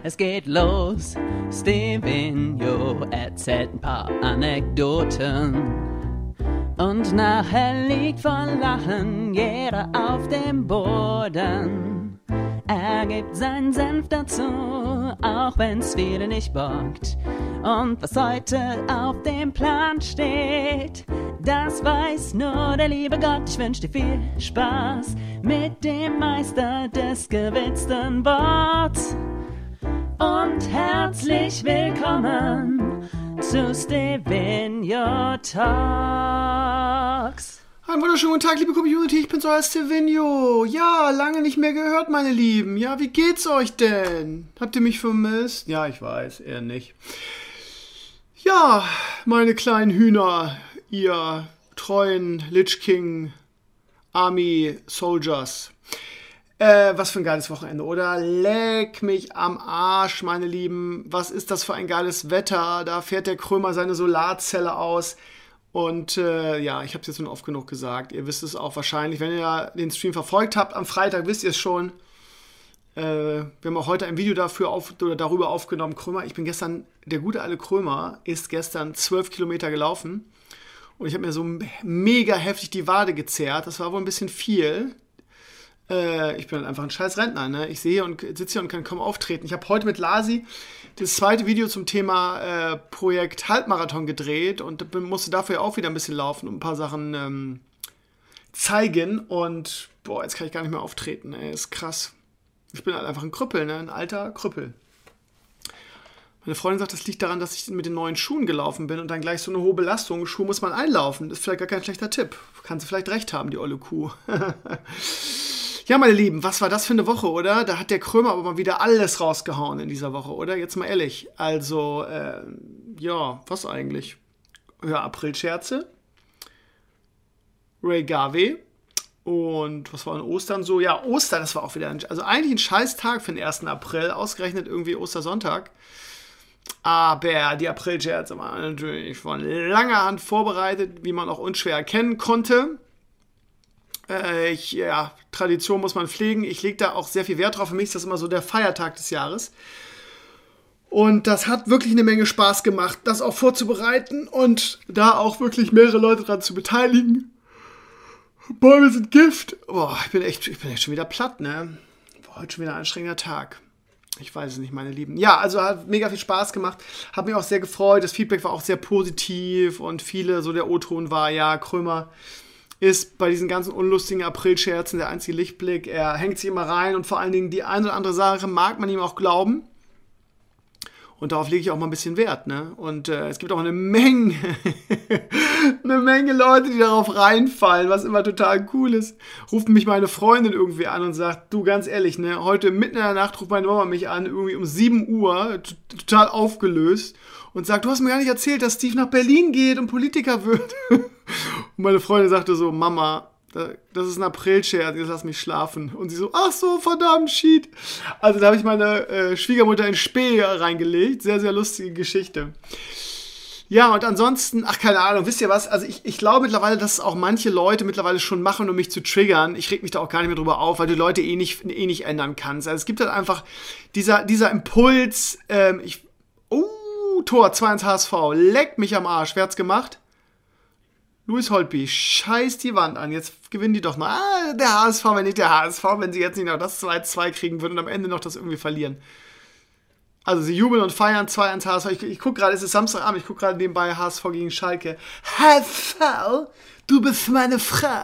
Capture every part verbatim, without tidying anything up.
Es geht los, Stevenio erzählt ein paar Anekdoten. Und nachher liegt vor Lachen jeder auf dem Boden. Er gibt seinen Senf dazu, auch wenn's viele nicht bockt. Und was heute auf dem Plan steht, das weiß nur der liebe Gott. Ich wünsch dir viel Spaß mit dem Meister des gewitzten Worts. Und herzlich willkommen zu Stevenio Talks. Einen wunderschönen guten Tag, liebe Community, ich bin's, euer Stevenio. Ja, lange nicht mehr gehört, meine Lieben. Ja, wie geht's euch denn? Habt ihr mich vermisst? Ja, ich weiß, eher nicht. Ja, meine kleinen Hühner, ihr treuen Lich King Army Soldiers. Äh, was für ein geiles Wochenende, oder? Leck mich am Arsch, meine Lieben. Was ist das für ein geiles Wetter? Da fährt der Krömer seine Solarzelle aus. Und äh, ja, ich habe es jetzt schon oft genug gesagt. Ihr wisst es auch wahrscheinlich. Wenn ihr den Stream verfolgt habt, am Freitag wisst ihr es schon. Äh, wir haben auch heute ein Video dafür auf, oder darüber aufgenommen. Krömer, ich bin gestern, der gute alte Krömer ist gestern zwölf Kilometer gelaufen. Und ich habe mir so mega heftig die Wade gezerrt. Das war wohl ein bisschen viel. Äh, ich bin halt einfach ein scheiß Rentner. Ne? Ich sehe und sitze hier und kann kaum auftreten. Ich habe heute mit Lasi das zweite Video zum Thema äh, Projekt Halbmarathon gedreht und musste dafür auch wieder ein bisschen laufen und ein paar Sachen ähm, zeigen. Und boah, jetzt kann ich gar nicht mehr auftreten. Ey, ist krass. Ich bin halt einfach ein Krüppel, ne? Ein alter Krüppel. Meine Freundin sagt, das liegt daran, dass ich mit den neuen Schuhen gelaufen bin und dann gleich so eine hohe Belastung. Schuhe muss man einlaufen. Das ist vielleicht gar kein schlechter Tipp. Kann sie vielleicht recht haben, die olle Kuh. Ja, meine Lieben, was war das für eine Woche, oder? Da hat der Krömer aber mal wieder alles rausgehauen in dieser Woche, oder? Jetzt mal ehrlich. Also, äh, ja, was eigentlich? Ja, Aprilscherze. Ray Garvey. Und was war an Ostern so? Ja, Ostern, das war auch wieder ein, also eigentlich ein scheiß Tag für den ersten April. Ausgerechnet irgendwie Ostersonntag. Aber die Aprilscherze waren natürlich von langer Hand vorbereitet, wie man auch unschwer erkennen konnte. Äh, ich, ja, Tradition muss man pflegen. Ich lege da auch sehr viel Wert drauf. Für mich ist das immer so der Feiertag des Jahres. Und das hat wirklich eine Menge Spaß gemacht, das auch vorzubereiten und da auch wirklich mehrere Leute dran zu beteiligen. Bäume sind Gift. Boah, ich bin echt, ich bin echt schon wieder platt, ne? War heute schon wieder ein anstrengender Tag. Ich weiß es nicht, meine Lieben. Ja, also hat mega viel Spaß gemacht. Hat mich auch sehr gefreut. Das Feedback war auch sehr positiv und viele, so der O-Ton war, ja, Krömer ist bei diesen ganzen unlustigen Aprilscherzen der einzige Lichtblick. Er hängt sich immer rein und vor allen Dingen die eine oder andere Sache mag man ihm auch glauben. Und darauf lege ich auch mal ein bisschen Wert, ne? Und äh, es gibt auch eine Menge, eine Menge Leute, die darauf reinfallen, was immer total cool ist. Ruft mich meine Freundin irgendwie an und sagt, du, ganz ehrlich, ne? Heute mitten in der Nacht ruft meine Mama mich an, irgendwie um sieben Uhr, t- total aufgelöst. Und sagt, du hast mir gar nicht erzählt, dass Steve nach Berlin geht und Politiker wird. Und meine Freundin sagte so, Mama, das ist ein Aprilscherz, jetzt lass mich schlafen. Und sie so, ach so, verdammt, shit. Also da habe ich meine äh, Schwiegermutter in Spee reingelegt. Sehr, sehr lustige Geschichte. Ja, und ansonsten, ach, keine Ahnung, wisst ihr was? Also ich, ich glaube mittlerweile, dass es auch manche Leute mittlerweile schon machen, um mich zu triggern. Ich reg mich da auch gar nicht mehr drüber auf, weil du Leute eh nicht, eh nicht ändern kannst. Also es gibt halt einfach dieser, dieser Impuls, ähm, ich, oh, Tor zwei eins H S V, leck mich am Arsch. Wer hat's gemacht? Louis Holtby, scheiß die Wand an, jetzt gewinnen die doch mal. Ah, der H S V, wenn nicht der H S V, wenn sie jetzt nicht noch das zwei zwei kriegen würden und am Ende noch das irgendwie verlieren. Also sie jubeln und feiern zwei eins H S V. Ich, ich gucke gerade, es ist Samstagabend, ich gucke gerade nebenbei H S V gegen Schalke. H S V, du bist meine Frau.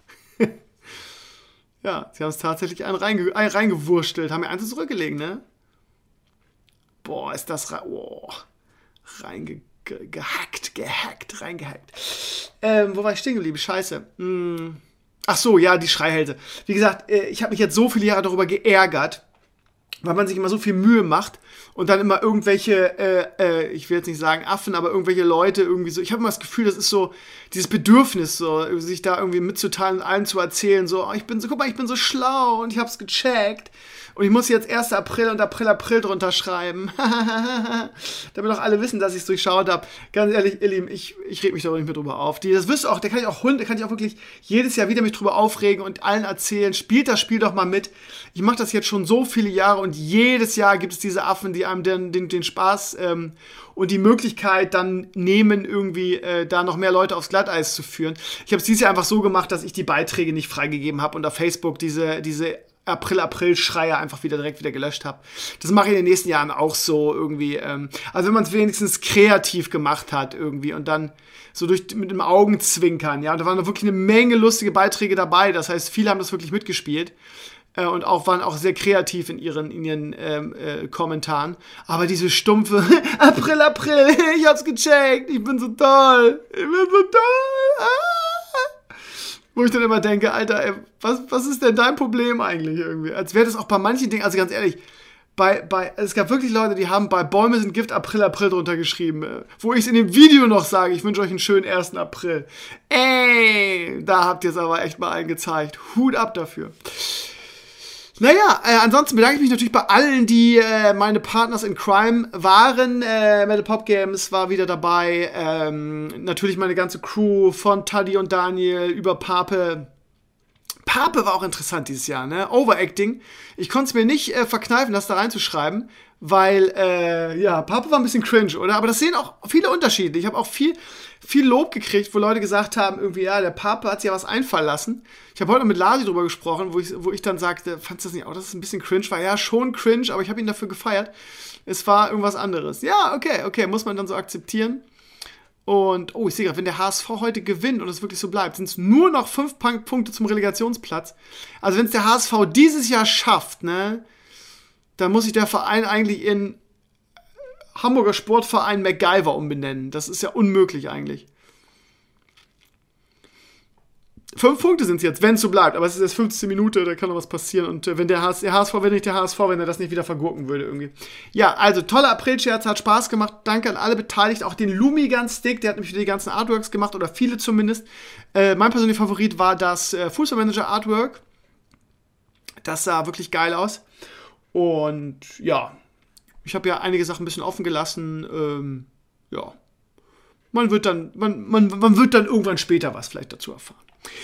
Ja, sie haben es tatsächlich einen, reinge- einen reingewurstelt, haben mir eins zurückgelegen, ne? Boah, ist das re- oh, reingegeben. Ge- gehackt, gehackt, reingehackt. Ähm, wo war ich stehen geblieben? Scheiße. Hm. Ach so, ja, die Schreihälse. Wie gesagt, äh, ich habe mich jetzt so viele Jahre darüber geärgert, weil man sich immer so viel Mühe macht und dann immer irgendwelche, äh, äh, ich will jetzt nicht sagen Affen, aber irgendwelche Leute irgendwie so, ich habe immer das Gefühl, das ist so dieses Bedürfnis, so, sich da irgendwie mitzuteilen und allen zu erzählen, so, oh, ich bin so, guck mal, ich bin so schlau und ich hab's gecheckt. Und ich muss jetzt ersten April und April, April drunter schreiben. Damit auch alle wissen, dass ich es durchschaut habe. Ganz ehrlich, ihr Lieben, ich, ich reg mich da nicht mehr drüber auf. Die, das wisst ihr auch, da kann ich auch Hund, da kann ich auch wirklich jedes Jahr wieder mich drüber aufregen und allen erzählen, spielt das Spiel doch mal mit. Ich mache das jetzt schon so viele Jahre und jedes Jahr gibt es diese Affen, schaffen, die einem den, den, den Spaß ähm, und die Möglichkeit dann nehmen, irgendwie äh, da noch mehr Leute aufs Glatteis zu führen. Ich habe es dieses Jahr einfach so gemacht, dass ich die Beiträge nicht freigegeben habe und auf Facebook diese, diese April-April-Schreier einfach wieder direkt wieder gelöscht habe. Das mache ich in den nächsten Jahren auch so irgendwie. Ähm, also wenn man es wenigstens kreativ gemacht hat irgendwie und dann so durch mit dem Augenzwinkern, ja. Und da waren da wirklich eine Menge lustige Beiträge dabei. Das heißt, viele haben das wirklich mitgespielt. Äh, und auch waren auch sehr kreativ in ihren, in ihren ähm, äh, Kommentaren. Aber diese stumpfe April, April, ich hab's gecheckt, ich bin so toll, ich bin so toll. Ah. Wo ich dann immer denke, Alter, ey, was, was ist denn dein Problem eigentlich irgendwie? Als wäre das auch bei manchen Dingen, also ganz ehrlich, Bei, bei, es gab wirklich Leute, die haben bei Bäume sind Gift April, April drunter geschrieben, äh, wo ich es in dem Video noch sage, ich wünsche euch einen schönen ersten April. Ey, da habt ihr es aber echt mal eingezeigt. Hut ab dafür. Naja, äh, ansonsten bedanke ich mich natürlich bei allen, die äh, meine Partners in Crime waren. Äh, Metal Pop Games war wieder dabei. Ähm, natürlich meine ganze Crew von Taddy und Daniel über Pape. Pape war auch interessant dieses Jahr, ne? Overacting. Ich konnte es mir nicht äh, verkneifen, das da reinzuschreiben, weil, äh, ja, Pape war ein bisschen cringe, oder? Aber das sehen auch viele Unterschiede. Ich habe auch viel, viel Lob gekriegt, wo Leute gesagt haben, irgendwie, ja, der Pape hat sich ja was einfallen lassen. Ich habe heute noch mit Lasi drüber gesprochen, wo ich, wo ich dann sagte, fandst du das nicht auch, dass es ein bisschen cringe war? Ja, schon cringe, aber ich habe ihn dafür gefeiert. Es war irgendwas anderes. Ja, okay, okay, muss man dann so akzeptieren. Und, oh, ich sehe gerade, wenn der H S V heute gewinnt und es wirklich so bleibt, sind es nur noch fünf Punkte zum Relegationsplatz. Also wenn es der H S V dieses Jahr schafft, ne, dann muss sich der Verein eigentlich in Hamburger Sportverein MacGyver umbenennen. Das ist ja unmöglich eigentlich. Fünf Punkte sind es jetzt, wenn es so bleibt. Aber es ist erst fünfzehn Minuten, da kann noch was passieren. Und äh, wenn der, H S, der H S V, wenn nicht der H S V, wenn er das nicht wieder vergurken würde irgendwie. Ja, also toller April-Scherz, hat Spaß gemacht. Danke an alle Beteiligten. Auch den Lumi-Gun-Stick, der hat nämlich die ganzen Artworks gemacht. Oder viele zumindest. Äh, mein persönlicher Favorit war das äh, Fußballmanager-Artwork. Das sah wirklich geil aus. Und ja, ich habe ja einige Sachen ein bisschen offen gelassen. Ähm, ja. Man wird dann, man, man, man wird dann irgendwann später was vielleicht dazu erfahren.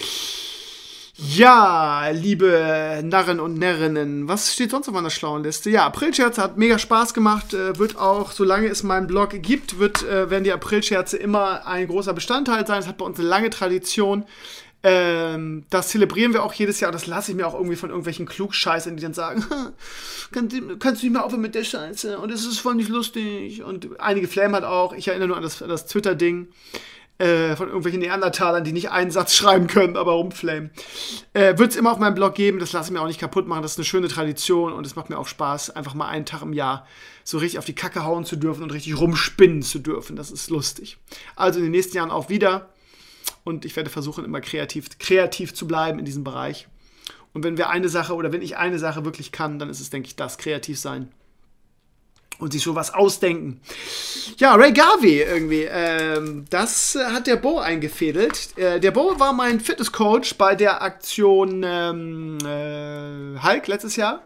Ja, liebe Narren und Närrinnen, was steht sonst auf meiner schlauen Liste? Ja, Aprilscherze hat mega Spaß gemacht, äh, wird auch, solange es meinen Blog gibt, wird, äh, werden die Aprilscherze immer ein großer Bestandteil sein. Es hat bei uns eine lange Tradition. Ähm, das zelebrieren wir auch jedes Jahr und das lasse ich mir auch irgendwie von irgendwelchen Klugscheißern, die dann sagen, kannst, kannst du nicht mehr aufhören mit der Scheiße und es ist voll nicht lustig und einige Flamen hat auch, ich erinnere nur an das, an das Twitter-Ding äh, von irgendwelchen Neandertalern, die nicht einen Satz schreiben können, aber rumflamen. Äh, wird es immer auf meinem Blog geben, das lasse ich mir auch nicht kaputt machen, das ist eine schöne Tradition und es macht mir auch Spaß, einfach mal einen Tag im Jahr so richtig auf die Kacke hauen zu dürfen und richtig rumspinnen zu dürfen, das ist lustig. Also in den nächsten Jahren auch wieder. Und ich werde versuchen, immer kreativ, kreativ zu bleiben in diesem Bereich. Und wenn wir eine Sache oder wenn ich eine Sache wirklich kann, dann ist es, denke ich, das, kreativ sein. Und sich so was ausdenken. Ja, Ray Garvey irgendwie. Ähm, das äh, hat der Bo eingefädelt. Äh, der Bo war mein Fitnesscoach bei der Aktion ähm, äh, Hulk letztes Jahr.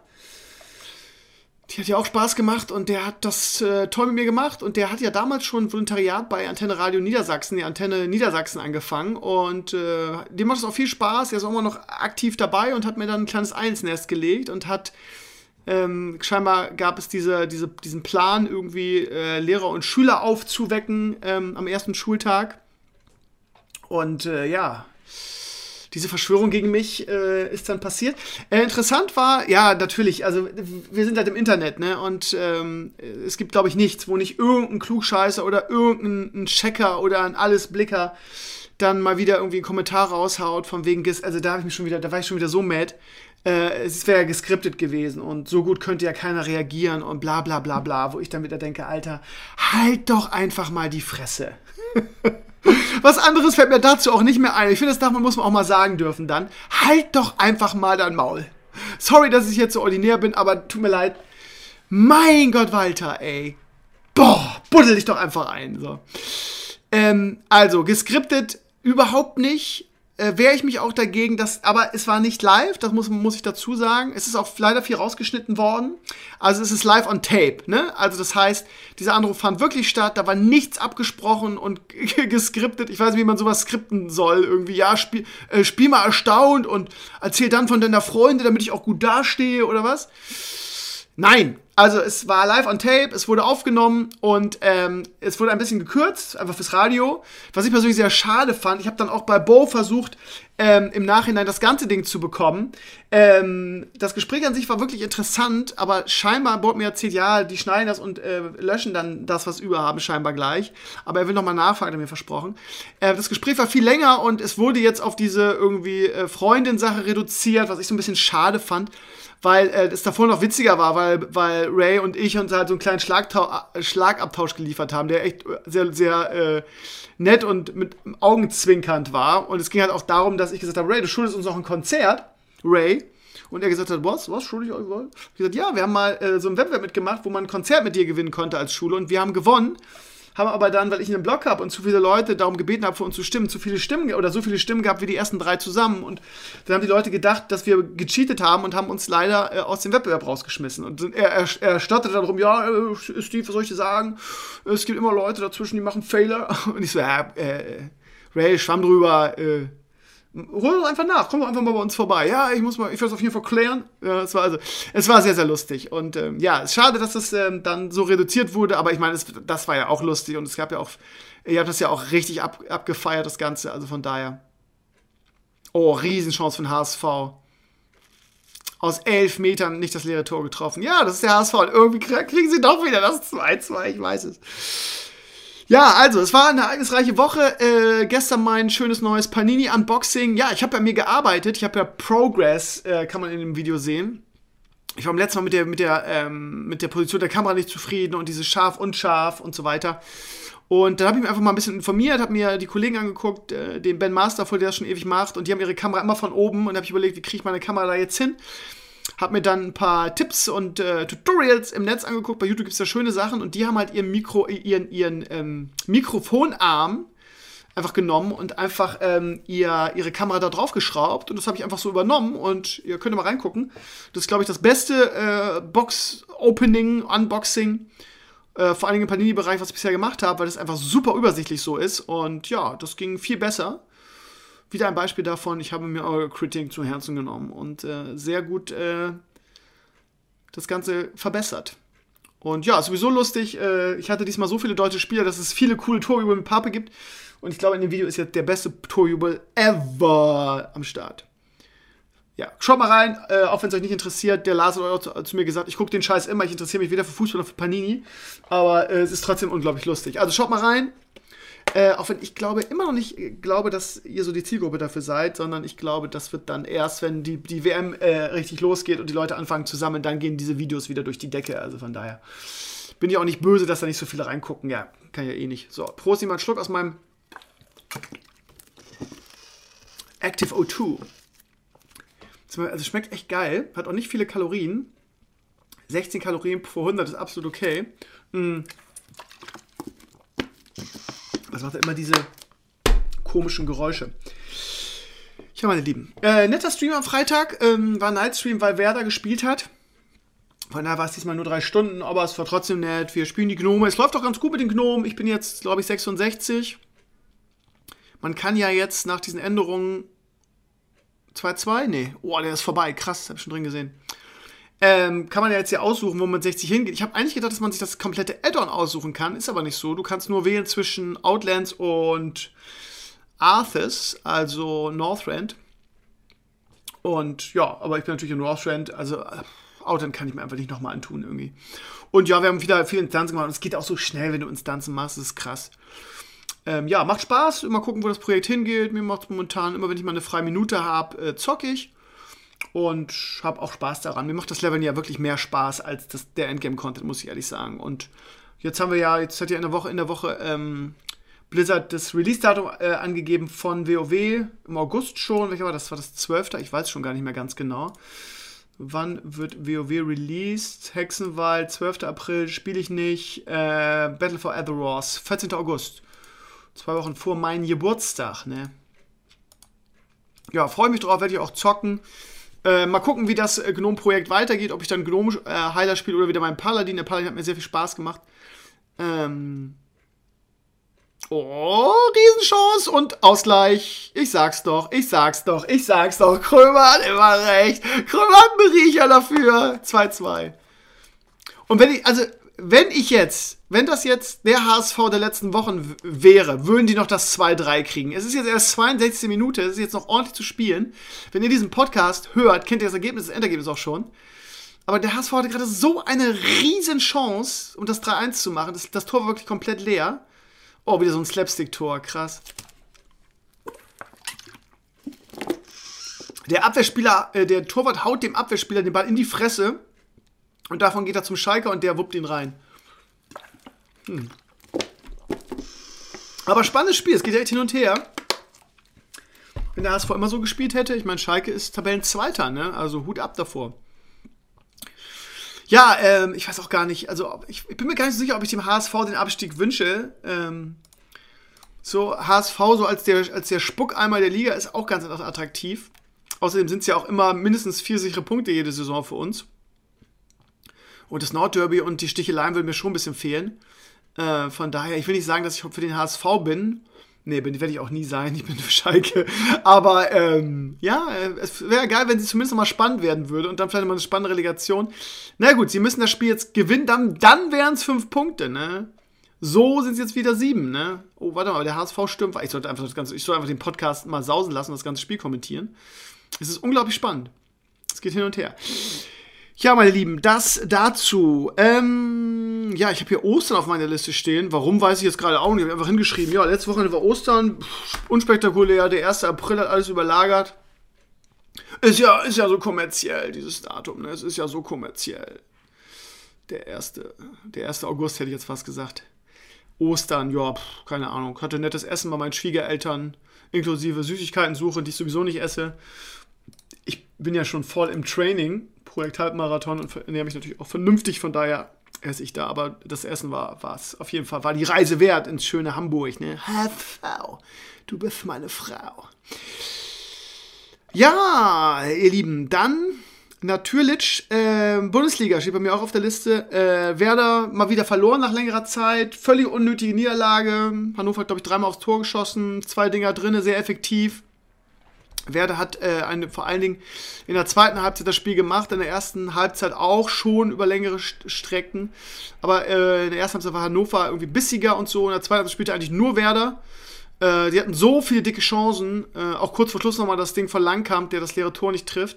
Die hat ja auch Spaß gemacht und der hat das äh, toll mit mir gemacht und der hat ja damals schon Volontariat bei Antenne Radio Niedersachsen, die Antenne Niedersachsen angefangen und äh, dem macht es auch viel Spaß, er ist auch immer noch aktiv dabei und hat mir dann ein kleines Ei ins Nest gelegt und hat, ähm, scheinbar gab es diese, diese, diesen Plan irgendwie äh, Lehrer und Schüler aufzuwecken ähm, am ersten Schultag und äh, ja, diese Verschwörung gegen mich äh, ist dann passiert. Äh, interessant war, ja, natürlich, also wir sind halt im Internet, ne, und ähm, es gibt, glaube ich, nichts, wo nicht irgendein Klugscheißer oder irgendein Checker oder ein Allesblicker dann mal wieder irgendwie einen Kommentar raushaut von wegen, also da habe ich mich schon wieder, da war ich schon wieder so mad, äh, es wäre ja geskriptet gewesen und so gut könnte ja keiner reagieren und bla bla bla bla, wo ich dann wieder denke, Alter, halt doch einfach mal die Fresse. Was anderes fällt mir dazu auch nicht mehr ein. Ich finde, das darf man, muss man auch mal sagen dürfen dann. Halt doch einfach mal dein Maul. Sorry, dass ich jetzt so ordinär bin, aber tut mir leid. Mein Gott, Walter, ey. Boah, buddel dich doch einfach ein. So. Ähm, also, geskriptet überhaupt nicht. Äh, wehre ich mich auch dagegen, dass, aber es war nicht live, das muss, muss ich dazu sagen. Es ist auch leider viel rausgeschnitten worden. Also es ist live on tape, ne? Also das heißt, dieser Anruf fand wirklich statt, da war nichts abgesprochen und geskriptet. Ich weiß nicht, wie man sowas skripten soll. Irgendwie, ja, spiel, äh, spiel mal erstaunt und erzähl dann von deiner Freundin, damit ich auch gut dastehe oder was. Nein, Also es war live on tape, es wurde aufgenommen und ähm, es wurde ein bisschen gekürzt, einfach fürs Radio, was ich persönlich sehr schade fand. Ich habe dann auch bei Bo versucht, ähm, im Nachhinein das ganze Ding zu bekommen. Ähm, das Gespräch an sich war wirklich interessant, aber scheinbar wurde mir erzählt, ja, die schneiden das und äh, löschen dann das, was über haben, scheinbar gleich. Aber er will nochmal nachfragen, hat er mir versprochen. Äh, das Gespräch war viel länger und es wurde jetzt auf diese irgendwie äh, Freundin-Sache reduziert, was ich so ein bisschen schade fand. Weil äh, es davor noch witziger war, weil, weil Ray und ich uns halt so einen kleinen Schlagtau- Schlagabtausch geliefert haben, der echt sehr, sehr äh, nett und mit Augenzwinkernd war. Und es ging halt auch darum, dass ich gesagt habe, Ray, du schuldest uns noch ein Konzert, Ray. Und er gesagt hat, was, was, schulde ich euch was? Ich gesagt, ja, wir haben mal äh, so ein Wettbewerb mitgemacht, wo man ein Konzert mit dir gewinnen konnte als Schule. Und wir haben gewonnen. Haben aber dann, weil ich einen Blog habe und zu viele Leute darum gebeten habe, für uns zu stimmen, zu viele Stimmen oder so viele Stimmen gehabt wie die ersten drei zusammen. Und dann haben die Leute gedacht, dass wir gecheatet haben und haben uns leider äh, aus dem Wettbewerb rausgeschmissen. Und er, er, er stotterte darum, ja, äh, Steve, was soll ich dir sagen? Es gibt immer Leute dazwischen, die machen Fehler. Und ich so, ja, äh, Ray, schwamm drüber, äh, hol doch einfach nach, komm doch einfach mal bei uns vorbei. Ja, ich muss mal, ich will das auf jeden Fall klären. Ja, es war also, es war sehr, sehr lustig. Und ähm, ja, es ist schade, dass das ähm, dann so reduziert wurde, aber ich meine, es, das war ja auch lustig und es gab ja auch, ihr habt das ja auch richtig ab, abgefeiert, das Ganze, also von daher. Oh, Riesenchance für den H S V. Aus elf Metern nicht das leere Tor getroffen. Ja, das ist der H S V. Und irgendwie kriegen sie doch wieder das zwei zwei, ich weiß es. Ja, also, es war eine ereignisreiche Woche. Äh, gestern mein schönes neues Panini-Unboxing. Ja, ich habe bei mir gearbeitet. Ich habe ja Progress, äh, kann man in dem Video sehen. Ich war beim letzten Mal mit der, mit der, ähm, mit der Position der Kamera nicht zufrieden und dieses scharf, unscharf und so weiter. Und dann habe ich mich einfach mal ein bisschen informiert, habe mir die Kollegen angeguckt, äh, den Ben Mastervoll, der das schon ewig macht. Und die haben ihre Kamera immer von oben. Und habe ich überlegt, wie kriege ich meine Kamera da jetzt hin? Hab mir dann ein paar Tipps und äh, Tutorials im Netz angeguckt. Bei YouTube gibt es da schöne Sachen. Und die haben halt ihren, Mikro, ihren, ihren ähm, Mikrofonarm einfach genommen und einfach ähm, ihr, ihre Kamera da drauf geschraubt. Und das habe ich einfach so übernommen. Und ihr könnt mal reingucken. Das ist, glaube ich, das beste äh, Box-Opening, Unboxing, äh, vor allem im Panini-Bereich, was ich bisher gemacht habe, weil das einfach super übersichtlich so ist. Und ja, das ging viel besser. Wieder ein Beispiel davon, ich habe mir eure Kritik zu Herzen genommen und äh, sehr gut äh, das Ganze verbessert. Und ja, sowieso lustig, äh, ich hatte diesmal so viele deutsche Spieler, dass es viele coole Torjubel mit Pape gibt. Und ich glaube, in dem Video ist jetzt der beste Torjubel ever am Start. Ja, schaut mal rein, äh, auch wenn es euch nicht interessiert. Der Lars hat auch zu, zu mir gesagt, ich gucke den Scheiß immer, ich interessiere mich weder für Fußball noch für Panini. Aber äh, es ist trotzdem unglaublich lustig. Also schaut mal rein. Äh, auch wenn ich glaube, immer noch nicht glaube, dass ihr so die Zielgruppe dafür seid, sondern ich glaube, das wird dann erst, wenn die, die W M äh, richtig losgeht und die Leute anfangen zu sammeln, dann gehen diese Videos wieder durch die Decke. Also von daher bin ich auch nicht böse, dass da nicht so viele reingucken. Ja, kann ja eh nicht. So, Prost, jemand Schluck aus meinem Active O zwei. Also schmeckt echt geil, hat auch nicht viele Kalorien. sechzehn Kalorien pro hundert ist absolut okay. Mm. Das macht ja immer diese komischen Geräusche. Ja, meine Lieben. Äh, netter Stream am Freitag. Ähm, war ein Nightstream, weil Werder gespielt hat. Von daher war es diesmal nur drei Stunden, aber es war trotzdem nett. Wir spielen die Gnome. Es läuft auch ganz gut mit den Gnomen. Ich bin jetzt, glaube ich, sechsundsechzig. Man kann ja jetzt nach diesen Änderungen zwei zwei? Nee. Oh, der ist vorbei. Krass, hab ich schon drin gesehen. Ähm, kann man ja jetzt hier aussuchen, wo man sechzig hingeht. Ich habe eigentlich gedacht, dass man sich das komplette Add-on aussuchen kann. Ist aber nicht so. Du kannst nur wählen zwischen Outlands und Arthas, also Northrend. Und ja, aber ich bin natürlich im Northrend. Also äh, Outland kann ich mir einfach nicht nochmal antun irgendwie. Und ja, wir haben wieder viel Instanzen gemacht. Und es geht auch so schnell, wenn du Instanzen machst. Das ist krass. Ähm, ja, macht Spaß. Mal gucken, wo das Projekt hingeht. Mir macht es momentan, immer wenn ich mal eine freie Minute habe, äh, zocke ich. Und habe auch Spaß daran. Mir macht das Leveln ja wirklich mehr Spaß als das, der Endgame-Content, muss ich ehrlich sagen. Und jetzt haben wir ja, jetzt hat ja in der Woche, in der Woche ähm, Blizzard das Release-Datum äh, angegeben von WoW im August schon. Welcher war das? War das zwölfte? Ich weiß schon gar nicht mehr ganz genau. Wann wird WoW released? Hexenwald, zwölfter April, spiele ich nicht. Äh, Battle for Azeroth, vierzehnter August. Zwei Wochen vor meinem Geburtstag, ne? Ja, freue mich drauf, werde ich auch zocken. Äh, mal gucken, wie das äh, Gnome-Projekt weitergeht, ob ich dann Gnome-Heiler äh, spiele oder wieder meinen Paladin. Der Paladin hat mir sehr viel Spaß gemacht. Ähm oh, Riesenchance und Ausgleich. Ich sag's doch, ich sag's doch, ich sag's doch. Krömer hat immer recht. Krömer hat einen Riecher dafür. zwei zwei. Und wenn ich, also, wenn ich jetzt, wenn das jetzt der H S V der letzten Wochen w- wäre, würden die noch das zwei drei kriegen. Es ist jetzt erst zweiundsechzigste Minute, es ist jetzt noch ordentlich zu spielen. Wenn ihr diesen Podcast hört, kennt ihr das Ergebnis, das Endergebnis auch schon. Aber der H S V hatte gerade so eine riesen Chance, um das drei eins zu machen. Das, das Tor war wirklich komplett leer. Oh, wieder so ein Slapstick-Tor, krass. Der Abwehrspieler, äh, der Torwart haut dem Abwehrspieler den Ball in die Fresse. Und davon geht er zum Schalker und der wuppt ihn rein. Hm. Aber spannendes Spiel, es geht ja echt hin und her. Wenn der H S V immer so gespielt hätte, ich meine, Schalke ist Tabellenzweiter, ne? Also Hut ab davor. Ja, ähm, ich weiß auch gar nicht, also ich, ich bin mir gar nicht so sicher, ob ich dem H S V den Abstieg wünsche. Ähm, so H S V so als der, als der Spuckeimer der Liga ist auch ganz attraktiv. Außerdem sind es ja auch immer mindestens vier sichere Punkte jede Saison für uns. Und das Nordderby und die Sticheleien würden mir schon ein bisschen fehlen. Äh, von daher, ich will nicht sagen, dass ich für den H S V bin. Nee, bin, werde ich auch nie sein. Ich bin für Schalke. Aber ähm, ja, es wäre geil, wenn sie zumindest noch mal spannend werden würde und dann vielleicht mal eine spannende Relegation. Na gut, sie müssen das Spiel jetzt gewinnen, dann, dann wären es fünf Punkte, ne? So sind es jetzt wieder sieben, ne? Oh, warte mal, der H S V stürmt. Ich sollte einfach das ganze, ich soll einfach den Podcast mal sausen lassen und das ganze Spiel kommentieren. Es ist unglaublich spannend. Es geht hin und her. Ja, meine Lieben, das dazu. Ähm, ja, ich habe hier Ostern auf meiner Liste stehen. Warum, weiß ich jetzt gerade auch nicht. Ich habe einfach hingeschrieben. Ja, letzte Woche war Ostern. Pff, unspektakulär. Der erste April hat alles überlagert. Ist ja, ist ja so kommerziell, dieses Datum. Ne? Es ist ja so kommerziell. Der erste, der erste August hätte ich jetzt fast gesagt. Ostern, ja, pff, keine Ahnung. Hatte nettes Essen bei meinen Schwiegereltern. Inklusive Süßigkeiten-Suche, die ich sowieso nicht esse. Ich bin ja schon voll im Training. Projekt Halbmarathon und ernähre mich natürlich auch vernünftig, von daher esse ich da, aber das Essen war es auf jeden Fall, war die Reise wert ins schöne Hamburg, ne? H S V, du bist meine Frau. Ja, ihr Lieben, dann natürlich, äh, Bundesliga steht bei mir auch auf der Liste, äh, Werder mal wieder verloren nach längerer Zeit, völlig unnötige Niederlage, Hannover hat, glaube ich, dreimal aufs Tor geschossen, zwei Dinger drinne, sehr effektiv. Werder hat äh, eine, vor allen Dingen in der zweiten Halbzeit das Spiel gemacht, in der ersten Halbzeit auch schon über längere St- Strecken. Aber äh, in der ersten Halbzeit war Hannover irgendwie bissiger und so. In der zweiten Halbzeit spielte eigentlich nur Werder. Äh, die hatten so viele dicke Chancen. Äh, auch kurz vor Schluss nochmal das Ding von Langkamp, der das leere Tor nicht trifft.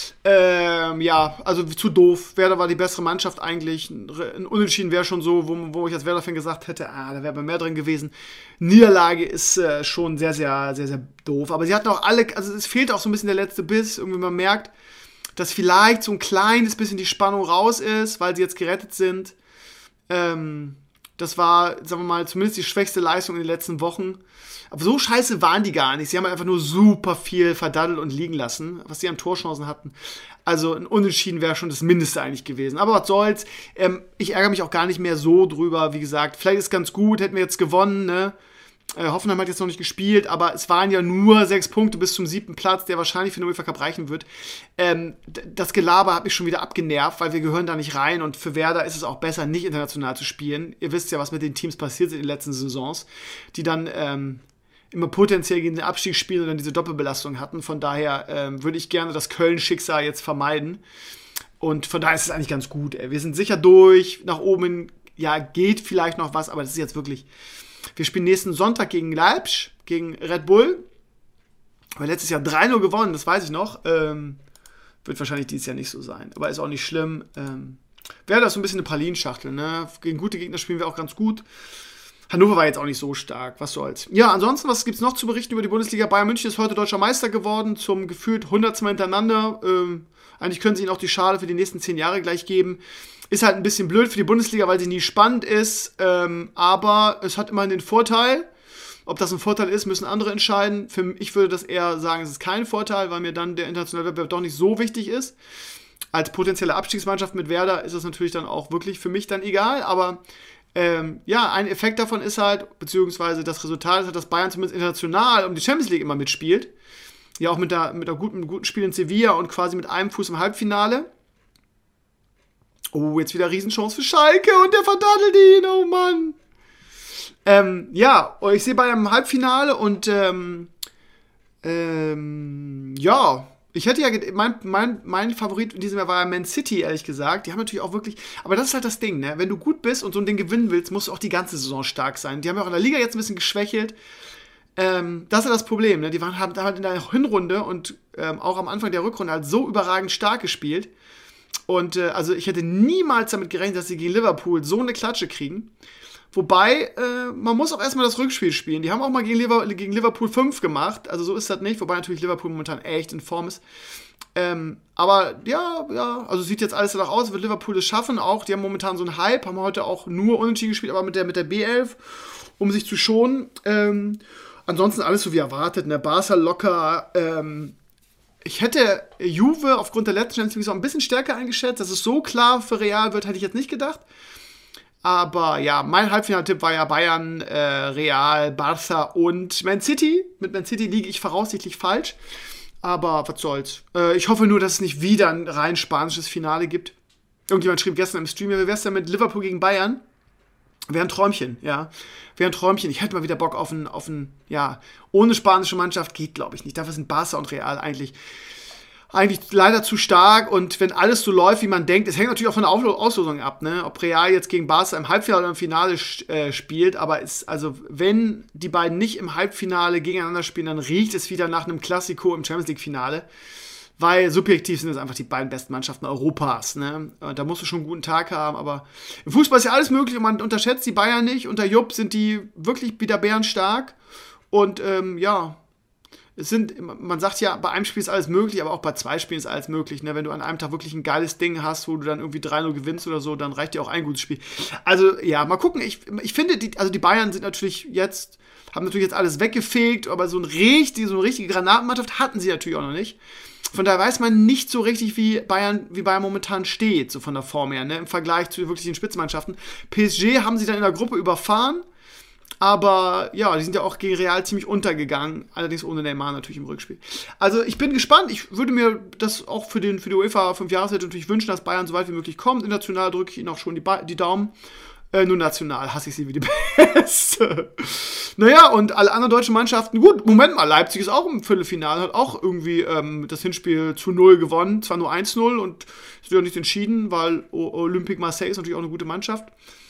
Ähm, ja, also zu doof. Werder war die bessere Mannschaft eigentlich. Ein Unentschieden wäre schon so, wo, wo ich als Werder-Fan gesagt hätte, ah, da wäre mehr drin gewesen. Niederlage ist äh, schon sehr, sehr, sehr, sehr doof. Aber sie hatten auch alle, also es fehlt auch so ein bisschen der letzte Biss. Irgendwie man merkt, dass vielleicht so ein kleines bisschen die Spannung raus ist, weil sie jetzt gerettet sind. Ähm, das war, sagen wir mal, zumindest die schwächste Leistung in den letzten Wochen. Aber so scheiße waren die gar nicht. Sie haben einfach nur super viel verdaddelt und liegen lassen, was sie an Torchancen hatten. Also ein Unentschieden wäre schon das Mindeste eigentlich gewesen. Aber was soll's. Ähm, ich ärgere mich auch gar nicht mehr so drüber. Wie gesagt, vielleicht ist es ganz gut, hätten wir jetzt gewonnen, ne? Äh, Hoffenheim hat jetzt noch nicht gespielt, aber es waren ja nur sechs Punkte bis zum siebten Platz, der wahrscheinlich für den UEFA Cup reichen wird. Ähm, d- das Gelaber hat mich schon wieder abgenervt, weil wir gehören da nicht rein und für Werder ist es auch besser, nicht international zu spielen. Ihr wisst ja, was mit den Teams passiert ist in den letzten Saisons, die dann ähm, immer potenziell gegen den Abstieg spielen und dann diese Doppelbelastung hatten. Von daher ähm, würde ich gerne das Köln-Schicksal jetzt vermeiden. Und von daher ist es eigentlich ganz gut. Ey. Wir sind sicher durch, nach oben, ja, geht vielleicht noch was, aber das ist jetzt wirklich... Wir spielen nächsten Sonntag gegen Leipzig, gegen Red Bull. Wir haben letztes Jahr drei null gewonnen, das weiß ich noch. Ähm, wird wahrscheinlich dieses Jahr nicht so sein, aber ist auch nicht schlimm. Ähm, wäre das so ein bisschen eine Pralinschachtel, ne? Gegen gute Gegner spielen wir auch ganz gut. Hannover war jetzt auch nicht so stark, was soll's. Ja, ansonsten, was gibt's noch zu berichten über die Bundesliga? Bayern München ist heute deutscher Meister geworden, zum gefühlt hundertsten Mal hintereinander. Ähm, eigentlich können sie ihnen auch die Schale für die nächsten zehn Jahre gleich geben. Ist halt ein bisschen blöd für die Bundesliga, weil sie nie spannend ist, ähm, aber es hat immerhin den Vorteil. Ob das ein Vorteil ist, müssen andere entscheiden. Für, ich würde das eher sagen, es ist kein Vorteil, weil mir dann der internationale Wettbewerb doch nicht so wichtig ist. Als potenzielle Abstiegsmannschaft mit Werder ist das natürlich dann auch wirklich für mich dann egal, aber ähm, ja, ein Effekt davon ist halt, beziehungsweise das Resultat ist halt, dass Bayern zumindest international um die Champions League immer mitspielt. Ja, auch mit der, mit der guten, mit guten Spiel in Sevilla und quasi mit einem Fuß im Halbfinale. Oh, jetzt wieder Riesenchance für Schalke und der verdaddelt ihn, oh Mann. Ähm, ja, ich sehe bei einem Halbfinale und ähm, ähm, ja, Ich hätte ja, mein, mein, mein Favorit in diesem Jahr war ja Man City, ehrlich gesagt. Die haben natürlich auch wirklich, aber das ist halt das Ding, ne? Wenn du gut bist und so ein Ding gewinnen willst, musst du auch die ganze Saison stark sein. Die haben ja auch in der Liga jetzt ein bisschen geschwächelt. Ähm, das ist ja das Problem, ne? Die waren, haben halt in der Hinrunde und ähm, auch am Anfang der Rückrunde halt so überragend stark gespielt. Und äh, also ich hätte niemals damit gerechnet, dass sie gegen Liverpool so eine Klatsche kriegen. Wobei, äh, man muss auch erstmal das Rückspiel spielen. Die haben auch mal gegen, Liver- gegen Liverpool fünf gemacht. Also so ist das nicht. Wobei natürlich Liverpool momentan echt in Form ist. Ähm, aber ja, ja, also sieht jetzt alles danach aus. Wird Liverpool es schaffen auch. Die haben momentan so einen Hype. Haben heute auch nur unentschieden gespielt, aber mit der, mit der B elf, um sich zu schonen. Ähm, ansonsten alles so wie erwartet. Ne? Barca locker. Ähm, ich hätte Juve aufgrund der letzten Champions League auch ein bisschen stärker eingeschätzt. Dass es so klar für Real wird, hätte ich jetzt nicht gedacht. Aber ja, mein Halbfinaltipp war ja Bayern, äh, Real, Barca und Man City. Mit Man City liege ich voraussichtlich falsch. Aber was soll's. Äh, ich hoffe nur, dass es nicht wieder ein rein spanisches Finale gibt. Irgendjemand schrieb gestern im Stream, ja, wie wär's denn mit Liverpool gegen Bayern? Wäre ein Träumchen, ja. Wäre ein Träumchen. Ich hätte mal wieder Bock auf ein, auf ein, ja, ohne spanische Mannschaft geht, glaube ich, nicht. Dafür sind Barca und Real eigentlich eigentlich leider zu stark und wenn alles so läuft, wie man denkt, es hängt natürlich auch von der Auslosung ab, ne? Ob Real jetzt gegen Barca im Halbfinale oder im Finale äh, spielt, aber ist, also wenn die beiden nicht im Halbfinale gegeneinander spielen, dann riecht es wieder nach einem Klassiko im Champions League Finale, weil subjektiv sind es einfach die beiden besten Mannschaften Europas, ne? Und da musst du schon einen guten Tag haben, aber im Fußball ist ja alles möglich und man unterschätzt die Bayern nicht. Unter Jupp sind die wirklich wieder bärenstark und ähm, ja, es sind, man sagt ja, bei einem Spiel ist alles möglich, aber auch bei zwei Spielen ist alles möglich. Ne? Wenn du an einem Tag wirklich ein geiles Ding hast, wo du dann irgendwie drei null gewinnst oder so, dann reicht dir auch ein gutes Spiel. Also ja, mal gucken. Ich, ich finde, die, also die Bayern sind natürlich jetzt, haben natürlich jetzt alles weggefegt, aber so, ein richtig, so eine richtige Granatenmannschaft hatten sie natürlich auch noch nicht. Von daher weiß man nicht so richtig, wie Bayern, wie Bayern momentan steht, so von der Form her, ne? Im Vergleich zu wirklich den Spitzenmannschaften. P S G haben sie dann in der Gruppe überfahren. Aber ja, die sind ja auch gegen Real ziemlich untergegangen, allerdings ohne Neymar natürlich im Rückspiel. Also ich bin gespannt, ich würde mir das auch für, den, für die UEFA fünf-Jahreshälfte natürlich wünschen, dass Bayern so weit wie möglich kommt. International drücke ich ihnen auch schon die, ba- die Daumen. Äh, nur national hasse ich sie wie die Beste. Naja, und alle anderen deutschen Mannschaften, gut, Moment mal, Leipzig ist auch im Viertelfinale, hat auch irgendwie ähm, das Hinspiel zu null gewonnen, zwar nur eins null und ist ja nicht entschieden, weil o- Olympique Marseille ist natürlich auch eine gute Mannschaft.